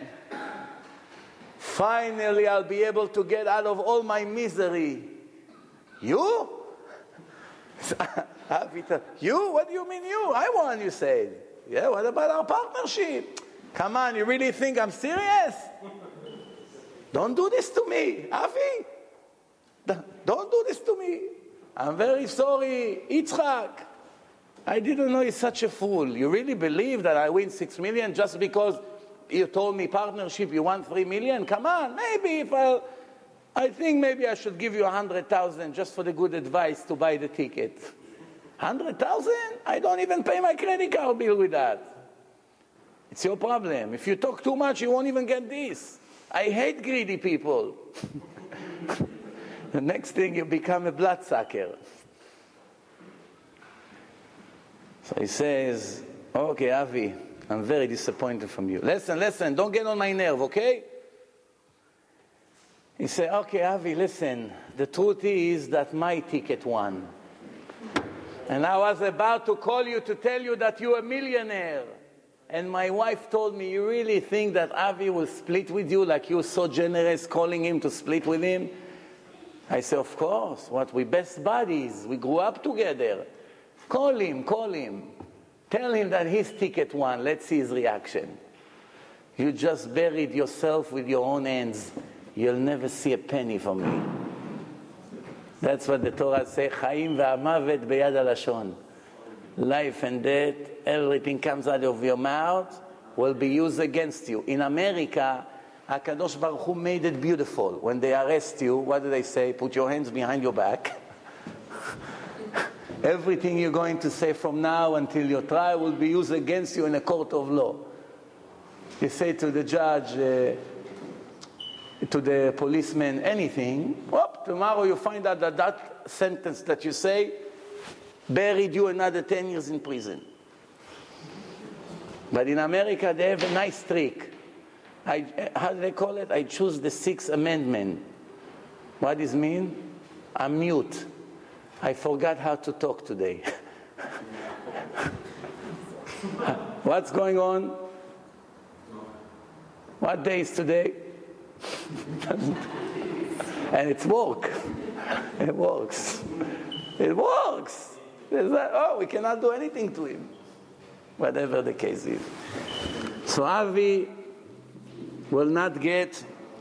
Speaker 1: Finally, I'll be able to get out of all my misery. You? You? What do you mean you? I won, you said. Yeah, what about our partnership? Come on, you really think I'm serious? Don't do this to me, Avi. Don't do this to me. I'm very sorry, Yitzchak. I didn't know you're such a fool. You really believe that I win $6 million just because you told me partnership, you won $3 million? Come on, maybe I think maybe I should give you $100,000 just for the good advice to buy the ticket. $100,000? I don't even pay my credit card bill with that. It's your problem. If you talk too much, you won't even get this. I hate greedy people. The next thing, you become a bloodsucker. So he says, okay, Avi, I'm very disappointed from you. Listen, don't get on my nerve, okay? He said, okay, Avi, listen, the truth is that my ticket won. And I was about to call you to tell you that you're a millionaire. And my wife told me, you really think that Avi will split with you like you were so generous calling him to split with him? I said, of course. What, we best buddies. We grew up together. Call him. Tell him that his ticket won. Let's see his reaction. You just buried yourself with your own hands. you'll never see a penny from me. That's what the Torah says, Chaim ve'amavet beyad halashon. Life and death, everything comes out of your mouth, will be used against you. In America, HaKadosh Baruch Hu made it beautiful. When they arrest you, what do they say? Put your hands behind your back. Everything you're going to say from now until your trial will be used against you in a court of law. You say to the judge, to the policeman, anything, tomorrow you find out that that sentence that you say buried you another 10 years in prison. But in America, they have a nice trick. How do they call it? I choose the Sixth Amendment. What does it mean? I'm mute. I forgot how to talk today. What's going on? What day is today? And it's work. It works. It works. We cannot do anything to him. Whatever the case is. So Avi will not get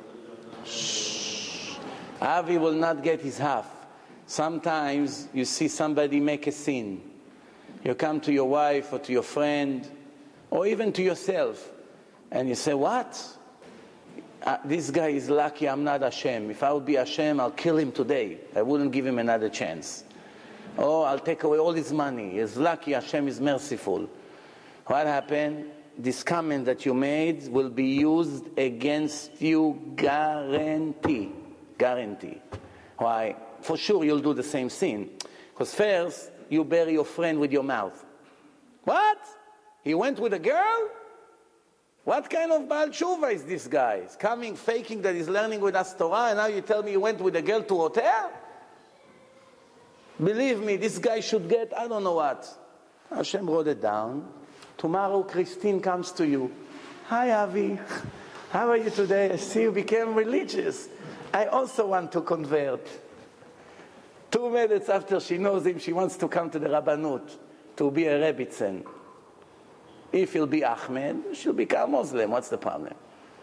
Speaker 1: his half. Sometimes you see somebody make a sin. You come to your wife or to your friend or even to yourself and you say, what? This guy is lucky I'm not Hashem. If I would be Hashem, I'll kill him today. I wouldn't give him another chance. Oh, I'll take away all his money. He's lucky Hashem is merciful. What happened? This comment that you made will be used against you, guarantee. Guarantee. Why? For sure you'll do the same sin. Because first, you bury your friend with your mouth. What? He went with a girl? What kind of Baal Tshuva is this guy? He's coming, faking that he's learning with us Torah, and now you tell me he went with a girl to hotel? Believe me, this guy should get, I don't know what. Hashem wrote it down. Tomorrow, Christine comes to you. Hi, Avi. How are you today? I see you became religious. I also want to convert. 2 minutes after she knows him, she wants to come to the Rabbanut to be a Rebbitzin. If he'll be Ahmed, she'll become Muslim. What's the problem?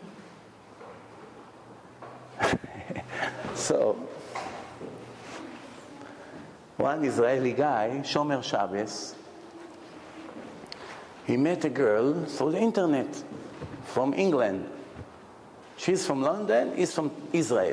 Speaker 1: So, one Israeli guy, Shomer Shabbos, he met a girl through the internet from England. She's from London, he's from Israel.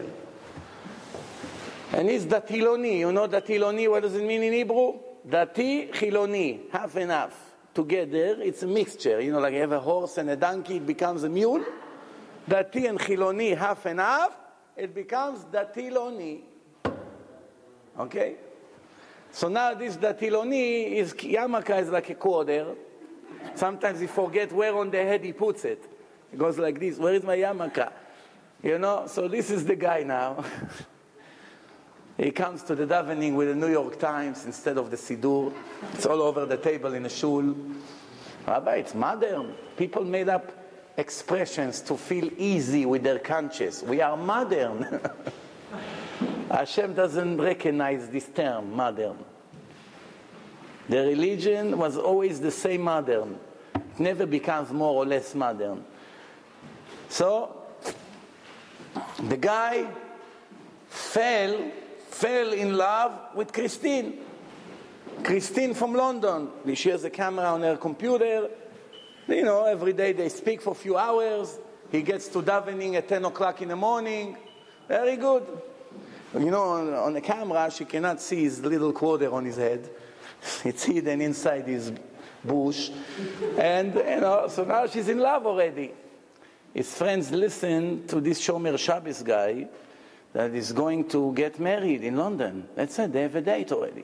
Speaker 1: And he's Datiloni. You know Datiloni, what does it mean in Hebrew? Dati, Chiloni, half and half. Together, it's a mixture. You know, like you have a horse and a donkey, it becomes a mule. Dati and Chiloni, half and half, it becomes Datiloni. Okay? So now this Datiloni, is yarmulke is like a quarter. Sometimes he forget where on the head he puts it. It goes like this. Where is my yarmulke? You know, so this is the guy now. He comes to the davening with the New York Times instead of the Siddur. It's all over the table in a shul. Rabbi, it's modern. People made up expressions to feel easy with their conscience. We are modern. Hashem doesn't recognize this term, modern. The religion was always the same modern. It never becomes more or less modern. So, the guy fell in love with Christine. Christine from London. She has a camera on her computer. You know, every day they speak for a few hours. He gets to davening at 10 o'clock in the morning. Very good. You know, on the camera, she cannot see his little quarter on his head. It's hidden inside his bush. And, you know, so now she's in love already. His friends listen to this Shomer Shabbos guy that is going to get married in London. That's it, they have a date already.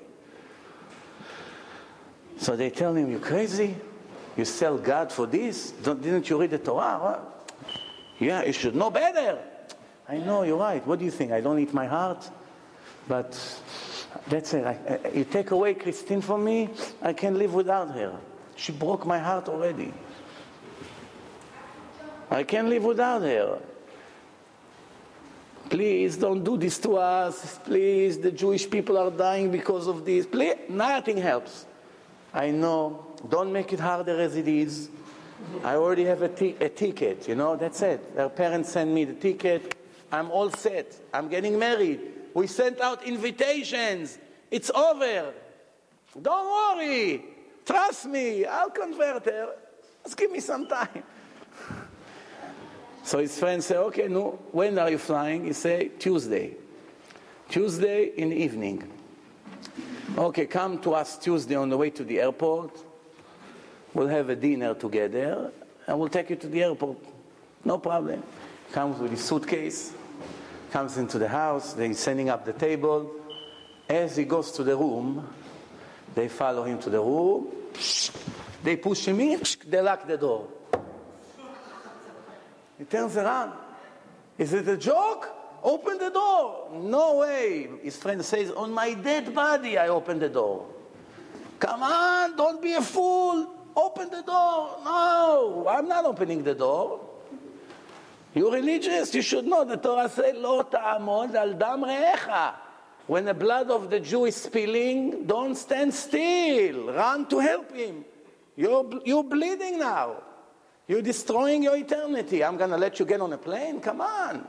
Speaker 1: So they tell him, you crazy? You sell God for this? Didn't you read the Torah? Yeah, you should know better. I know, you're right. What do you think? I don't eat my heart? But that's it. You take away Christine from me, I can't live without her. She broke my heart already. I can't live without her. Please don't do this to us. Please, the Jewish people are dying because of this. Please, nothing helps. I know. Don't make it harder as it is. I already have a ticket, you know, that's it. Their parents send me the ticket. I'm all set. I'm getting married. We sent out invitations. It's over. Don't worry. Trust me. I'll convert her. Just give me some time. So his friends say, okay, no, when are you flying? He say, Tuesday. Tuesday in the evening. Okay, come to us Tuesday on the way to the airport. We'll have a dinner together, and we'll take you to the airport. No problem. Comes with his suitcase, comes into the house, they're setting up the table. As he goes to the room, they follow him to the room, they push him in, they lock the door. He turns around. Is it a joke? Open the door. No way. His friend says, on my dead body, I open the door. Come on, don't be a fool. Open the door. No, I'm not opening the door. You're religious. You should know. The Torah says, Lo ta'amod al dam re'echa. When the blood of the Jew is spilling, don't stand still. Run to help him. You're bleeding now. You're destroying your eternity. I'm going to let you get on a plane? Come on.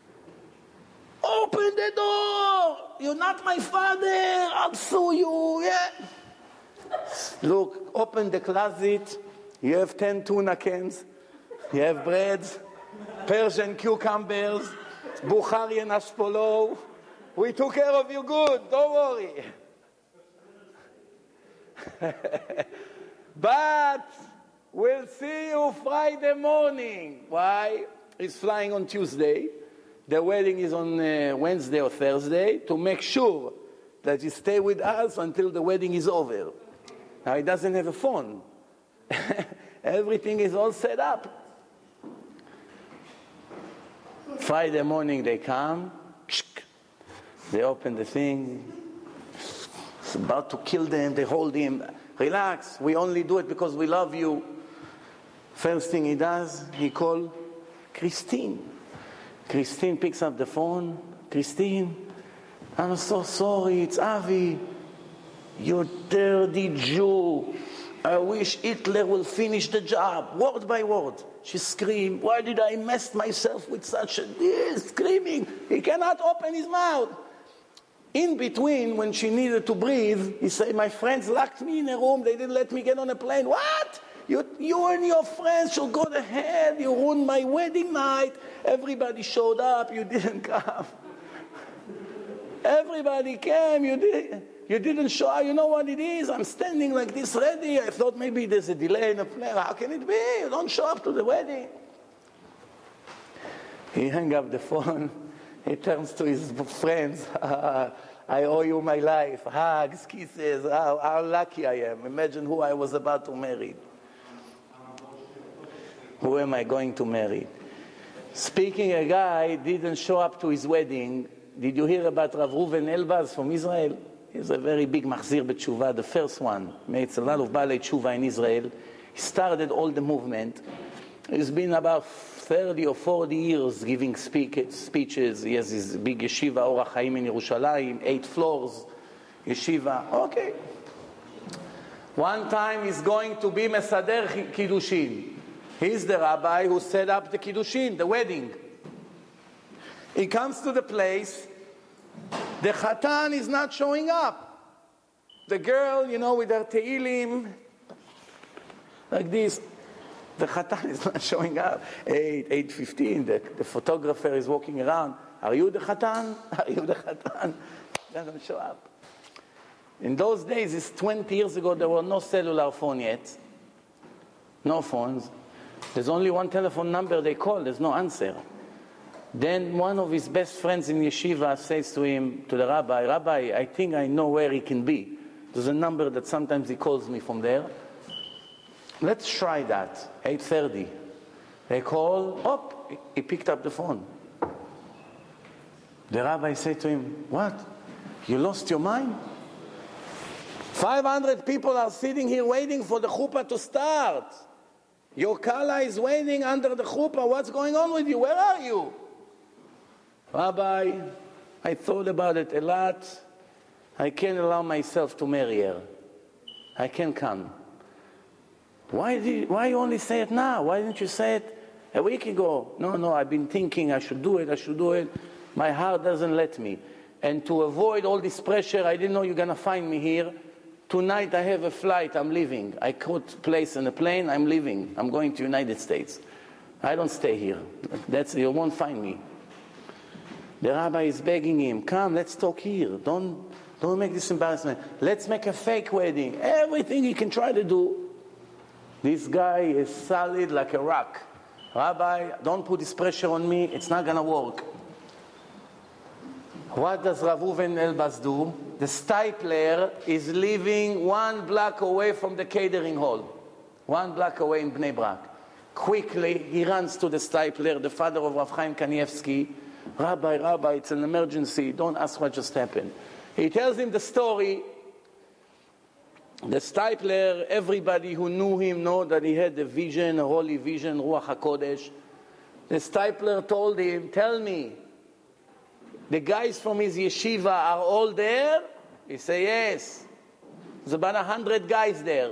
Speaker 1: Open the door. You're not my father. I'll sue you. Yeah. Look, open the closet. You have 10 tuna cans. You have breads, Persian cucumbers, Bukharian ashpolo. We took care of you good. Don't worry. But we'll see you Friday morning. Why? He's flying on Tuesday. The wedding is on Wednesday or Thursday to make sure that you stay with us until the wedding is over. Now, he doesn't have a phone. Everything is all set up. Friday morning they come. They open the thing. It's about to kill them. They hold him. Relax. We only do it because we love you. First thing he does, he calls Christine. Christine picks up the phone. Christine, I'm so sorry. It's Avi. You dirty Jew. I wish Hitler will finish the job, word by word. She screamed, why did I mess myself with such a... Screaming. He cannot open his mouth. In between, when she needed to breathe, he said, my friends locked me in a room. They didn't let me get on a plane. What? You and your friends should go to hell. You ruined my wedding night. Everybody showed up. You didn't come. Everybody came. You didn't show up. You know what it is? I'm standing like this ready. I thought maybe there's a delay in the plane. How can it be? You don't show up to the wedding. He hung up the phone. He turns to his friends. I owe you my life. Hugs, kisses. How lucky I am. Imagine who I was about to marry. Who am I going to marry? Speaking, a guy didn't show up to his wedding. Did you hear about Rav Reuven Elbaz from Israel? He's a very big Machzir B'Tshuva, the first one. Made a lot of Baalei Tshuva in Israel. He started all the movement. He's been about 30 or 40 years giving speeches. He has his big yeshiva, Orach Chaim in Yerushalayim, 8 floors, yeshiva. Okay. One time he's going to be Mesader Kiddushin. He's the rabbi who set up the Kiddushin, the wedding. He comes to the place. The Chatan is not showing up. The girl, with her Tehillim, like this. The Chatan is not showing up. 8:15, the photographer is walking around. Are you the Chatan? Are you the Chatan? Doesn't show up. In those days, it's 20 years ago, there were no cellular phone yet. No phones. There's only one telephone number they call. There's no answer. Then one of his best friends in yeshiva says to him, to the rabbi, Rabbi, I think I know where he can be. There's a number that sometimes he calls me from there. Let's try that. 8:30. They call. He picked up the phone. The rabbi said to him, what? You lost your mind? 500 people are sitting here waiting for the chuppah to start. Your kala is waiting under the chuppah. What's going on with you? Where are you? Rabbi, I thought about it a lot. I can't allow myself to marry her. I can't come. Why you only say it now? Why didn't you say it A week ago. No, I've been thinking I should do it. My heart doesn't let me. And to avoid all this pressure, I didn't know you're going to find me here. Tonight I have a flight, I'm leaving. I caught place in a plane, I'm leaving. I'm going to United States. I don't stay here. You won't find me. The rabbi is begging him, come, let's talk here. Don't make this embarrassment. Let's make a fake wedding. Everything he can try to do. This guy is solid like a rock. Rabbi, don't put this pressure on me. It's not going to work. What does Rav Reuven Elbaz do? The stipler is living 1 block away from the catering hall. 1 block away in Bnei Brak. Quickly, he runs to the stipler, the father of Rav Chaim Kanievsky. Rabbi, it's an emergency. Don't ask what just happened. He tells him the story. The stipler, everybody who knew him know that he had a vision, a holy vision, Ruach HaKodesh. The stipler told him, tell me, the guys from his yeshiva are all there? He said, yes. There's about 100 guys there.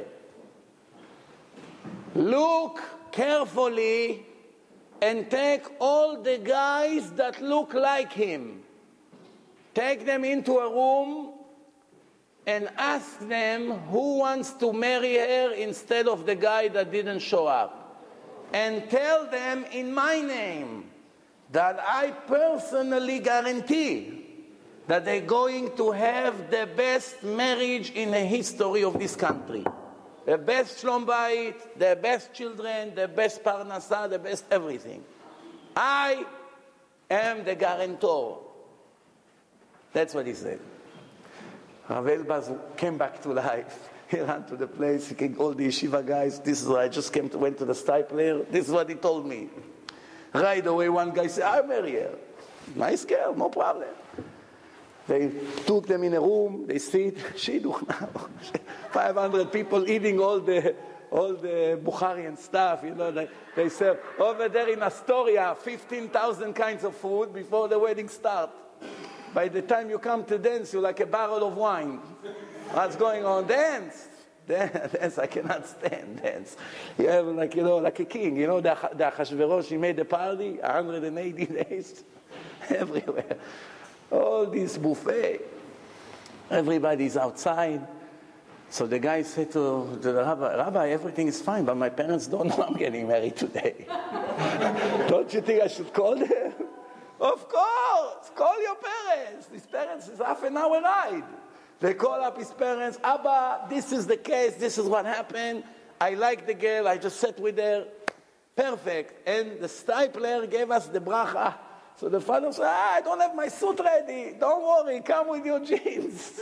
Speaker 1: Look carefully and take all the guys that look like him. Take them into a room and ask them who wants to marry her instead of the guy that didn't show up. And tell them in my name that I personally guarantee that they're going to have the best marriage in the history of this country. The best shlom bayit, the best children, the best parnasa, the best everything. I am the guarantor. That's what he said. Rav Elbaz came back to life. He ran to the place, he came, all the yeshiva guys, this is what I just went to the stipler, this is what he told me. Right away, one guy said, I'll marry her. Nice girl, no problem. They took them in a room, they sit, shidduch now. 500 people eating all the Bukharian stuff, they serve. Over there in Astoria, 15,000 kinds of food before the wedding starts. By the time you come to dance, you're like a barrel of wine. What's going on? Dance, I cannot stand dance. You have like a king. The Achashverosh, he made a party, 180 days, everywhere. All this buffet. Everybody's outside. So the guy said to the Rabbi, everything is fine, but my parents don't know I'm getting married today. Don't you think I should call them? Of course, call your parents. His parents is half an hour ride. They call up his parents, Abba, this is the case, this is what happened. I like the girl, I just sat with her. Perfect. And the stipler gave us the bracha. So the father said, I don't have my suit ready. Don't worry, come with your jeans.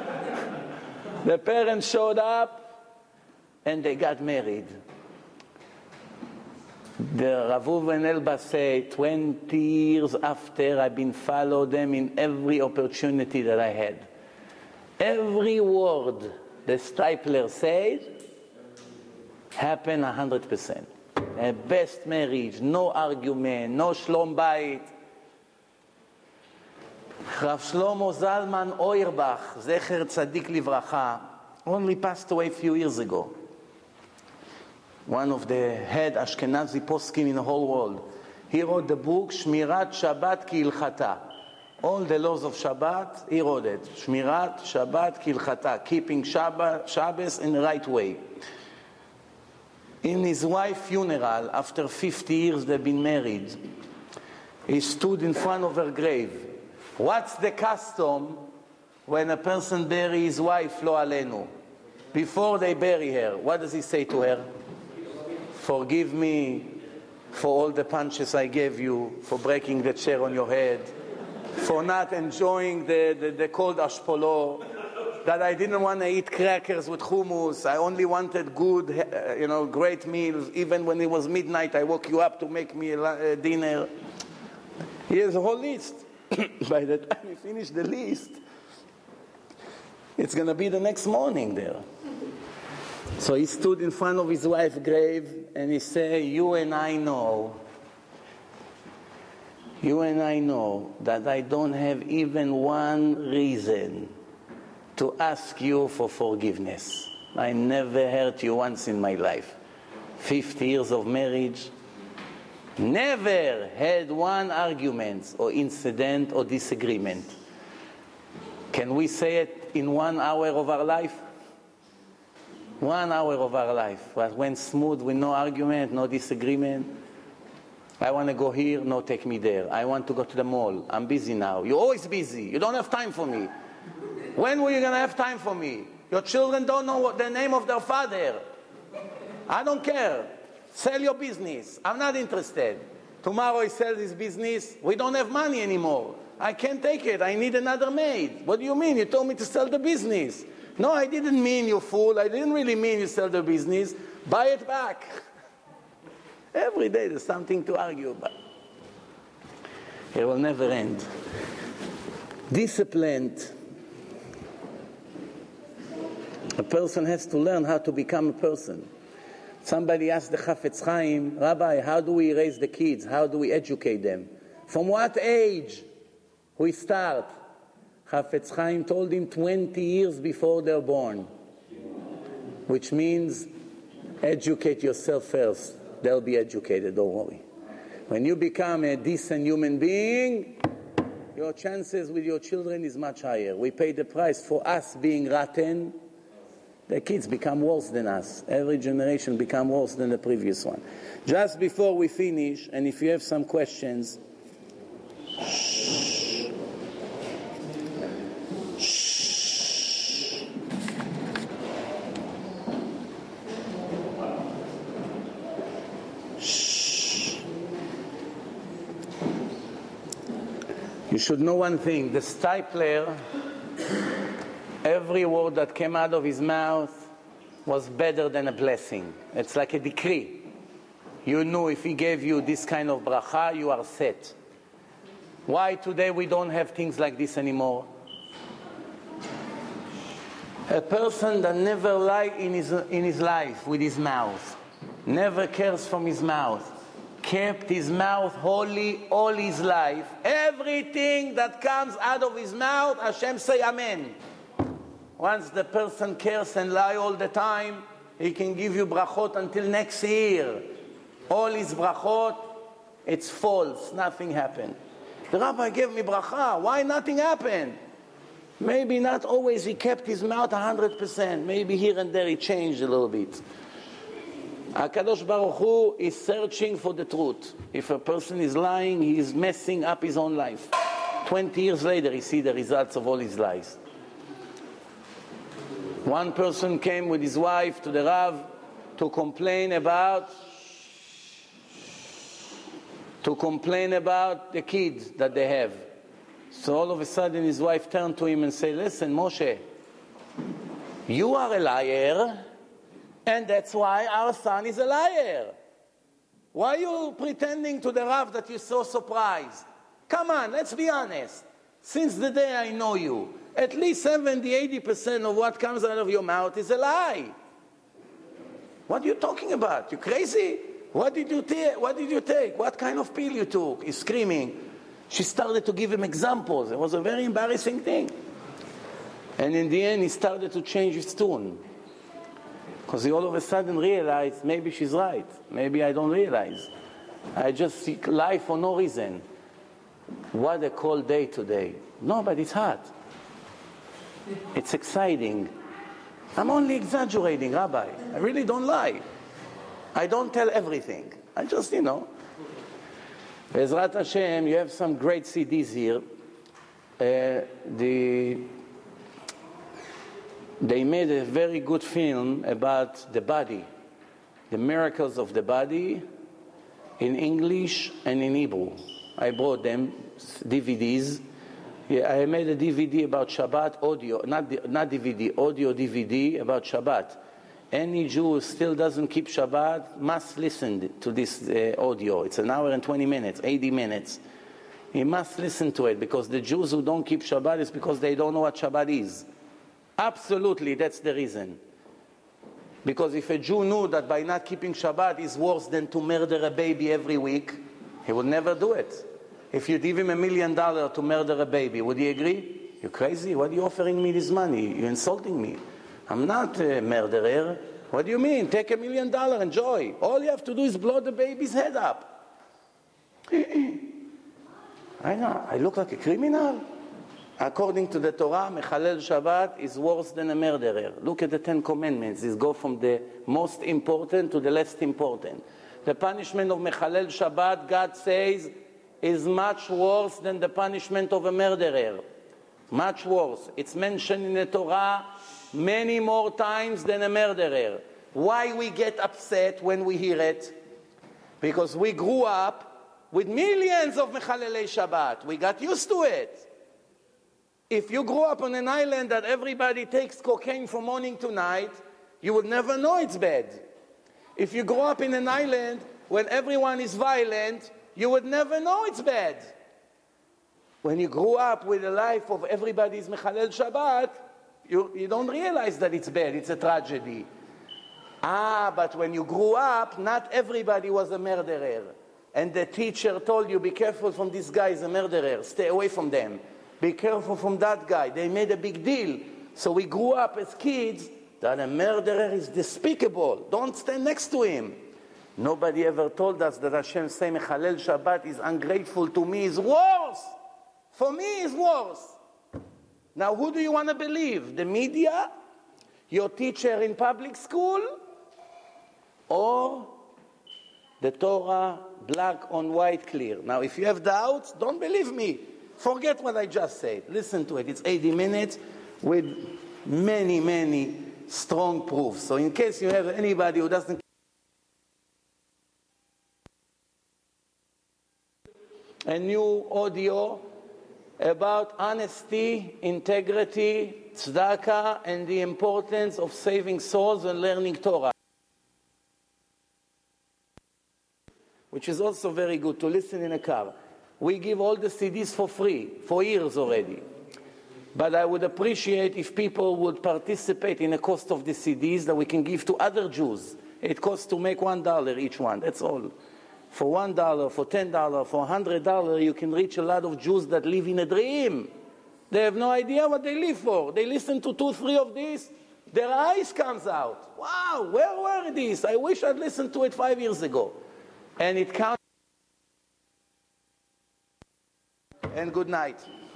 Speaker 1: The parents showed up and they got married. The Rav Reuven Elbaz said, 20 years after, I've been following them in every opportunity that I had. Every word the stipler said happened 100%. A best marriage, no argument, no shlom bayit. Rav Shlomo Zalman Auerbach, Zecher Tzadik Livracha, only passed away a few years ago. One of the head Ashkenazi poskim in the whole world. He wrote the book Shmirat Shabbat Ki'ilchata. All the laws of Shabbat, he wrote it. Shmirat Shabbat Ki'ilchata. Keeping Shabbos in the right way. In his wife's funeral, after 50 years they've been married, he stood in front of her grave. What's the custom when a person buries his wife, lo alenu? Before they bury her, what does he say to her? Forgive me for all the punches I gave you, for breaking the chair on your head, for not enjoying the cold ashpolo, that I didn't want to eat crackers with hummus. I only wanted good, great meals. Even when it was midnight, I woke you up to make me a dinner. He has a whole list. By the time he finished the list, it's going to be the next morning there. So he stood in front of his wife's grave and he said, you and I know that I don't have even one reason to ask you for forgiveness. I never hurt you once in my life. 50 years of marriage, Never had one argument or incident or disagreement. Can we say it in 1 hour of our life? 1 hour of our life went smooth with no argument, no disagreement. I want to go here, no, take me there. I want to go to the mall. I'm busy now. You're always busy. You don't have time for me. When were you going to have time for me? Your children don't know what the name of their father. I don't care. Sell your business. I'm not interested. Tomorrow he sells his business. We don't have money anymore. I can't take it. I need another maid. What do you mean? You told me to sell the business. No, I didn't mean, you fool. I didn't really mean you sell the business. Buy it back. Every day there's something to argue about. It will never end. Disciplined. A person has to learn how to become a person. Somebody asked the Chafetz Chaim, Rabbi, how do we raise the kids? How do we educate them? From what age we start? Chafetz Chaim told him 20 years before they're born. Which means educate yourself first. They'll be educated, don't worry. When you become a decent human being, your chances with your children is much higher. We pay the price for us being rotten. The kids become worse than us. Every generation become worse than the previous one. Just before we finish, and if you have some questions, shh. Shh. Shh. You should know one thing. The stapler, every word that came out of his mouth was better than a blessing. It's like a decree. You knew if he gave you this kind of bracha, you are set. Why today we don't have things like this anymore? A person that never lied in his life with his mouth, never cares from his mouth, kept his mouth holy all his life. Everything that comes out of his mouth, Hashem say amen. Once the person cares and lie all the time, he can give you brachot until next year. All his brachot, it's false. Nothing happened. The rabbi gave me bracha. Why nothing happened? Maybe not always he kept his mouth 100%. Maybe here and there he changed a little bit. HaKadosh Baruch Hu is searching for the truth. If a person is lying, he is messing up his own life. 20 years later, he sees the results of all his lies. One person came with his wife to the Rav to complain about the kids that they have. So all of a sudden his wife turned to him and said, listen, Moshe, you are a liar, and that's why our son is a liar. Why are you pretending to the Rav that you're so surprised? Come on, let's be honest. Since the day I know you, at least 70-80% of what comes out of your mouth is a lie. What are you talking about? You crazy? What did you take? What kind of pill you took? He's screaming. She started to give him examples. It was a very embarrassing thing. And in the end, he started to change his tune. Because he all of a sudden realized, maybe she's right. Maybe I don't realize. I just lie for no reason. What a cold day today. No, but it's hot. It's exciting. I'm only exaggerating, Rabbi. I really don't lie. I don't tell everything. I just, Bezrat Hashem, you have some great CDs here. They made a very good film about the body, the miracles of the body, in English and in Hebrew. I brought them, DVDs. Yeah, I made a DVD about Shabbat, audio, not DVD, audio DVD about Shabbat. Any Jew who still doesn't keep Shabbat must listen to this audio. It's 1 hour and 20 minutes, 80 minutes. He must listen to it, because the Jews who don't keep Shabbat is because they don't know what Shabbat is. Absolutely, that's the reason. Because if a Jew knew that by not keeping Shabbat is worse than to murder a baby every week, he would never do it. If you give him $1 million to murder a baby, would he agree? You're crazy? Why are you offering me this money? You're insulting me. I'm not a murderer. What do you mean? Take $1 million, enjoy. All you have to do is blow the baby's head up. I know, I look like a criminal? According to the Torah, Mechalel Shabbat is worse than a murderer. Look at the Ten Commandments. These go from the most important to the least important. The punishment of Mechalel Shabbat, God says, is much worse than the punishment of a murderer. Much worse. It's mentioned in the Torah many more times than a murderer. Why we get upset when we hear it? Because we grew up with millions of Mechalelei Shabbat. We got used to it. If you grew up on an island that everybody takes cocaine from morning to night, you would never know it's bad. If you grow up in an island when everyone is violent, you would never know it's bad. When you grew up with a life of everybody's Mechalel Shabbat, you don't realize that it's bad, it's a tragedy. But when you grew up, not everybody was a murderer. And the teacher told you, be careful from this guy, he's a murderer, stay away from them. Be careful from that guy. They made a big deal. So we grew up as kids that a murderer is despicable. Don't stand next to him. Nobody ever told us that Hashem say Mechalel Shabbat is ungrateful to me, is worse. For me, is worse. Now, who do you want to believe? The media? Your teacher in public school? Or the Torah, black on white, clear? Now, if you have doubts, don't believe me. Forget what I just said. Listen to it. It's 80 minutes with many, many strong proofs. So in case you have anybody who doesn't... a new audio about honesty, integrity, tzedakah, and the importance of saving souls and learning Torah. Which is also very good to listen in a car. We give all the CDs for free, for years already. But I would appreciate if people would participate in the cost of the CDs that we can give to other Jews. It costs to make $1 each one, that's all. For $1, for $10, for $100, you can reach a lot of Jews that live in a dream. They have no idea what they live for. They listen to 2, 3 of these, their eyes comes out. Wow, where were these? I wish I'd listened to it 5 years ago. And it counts. And good night.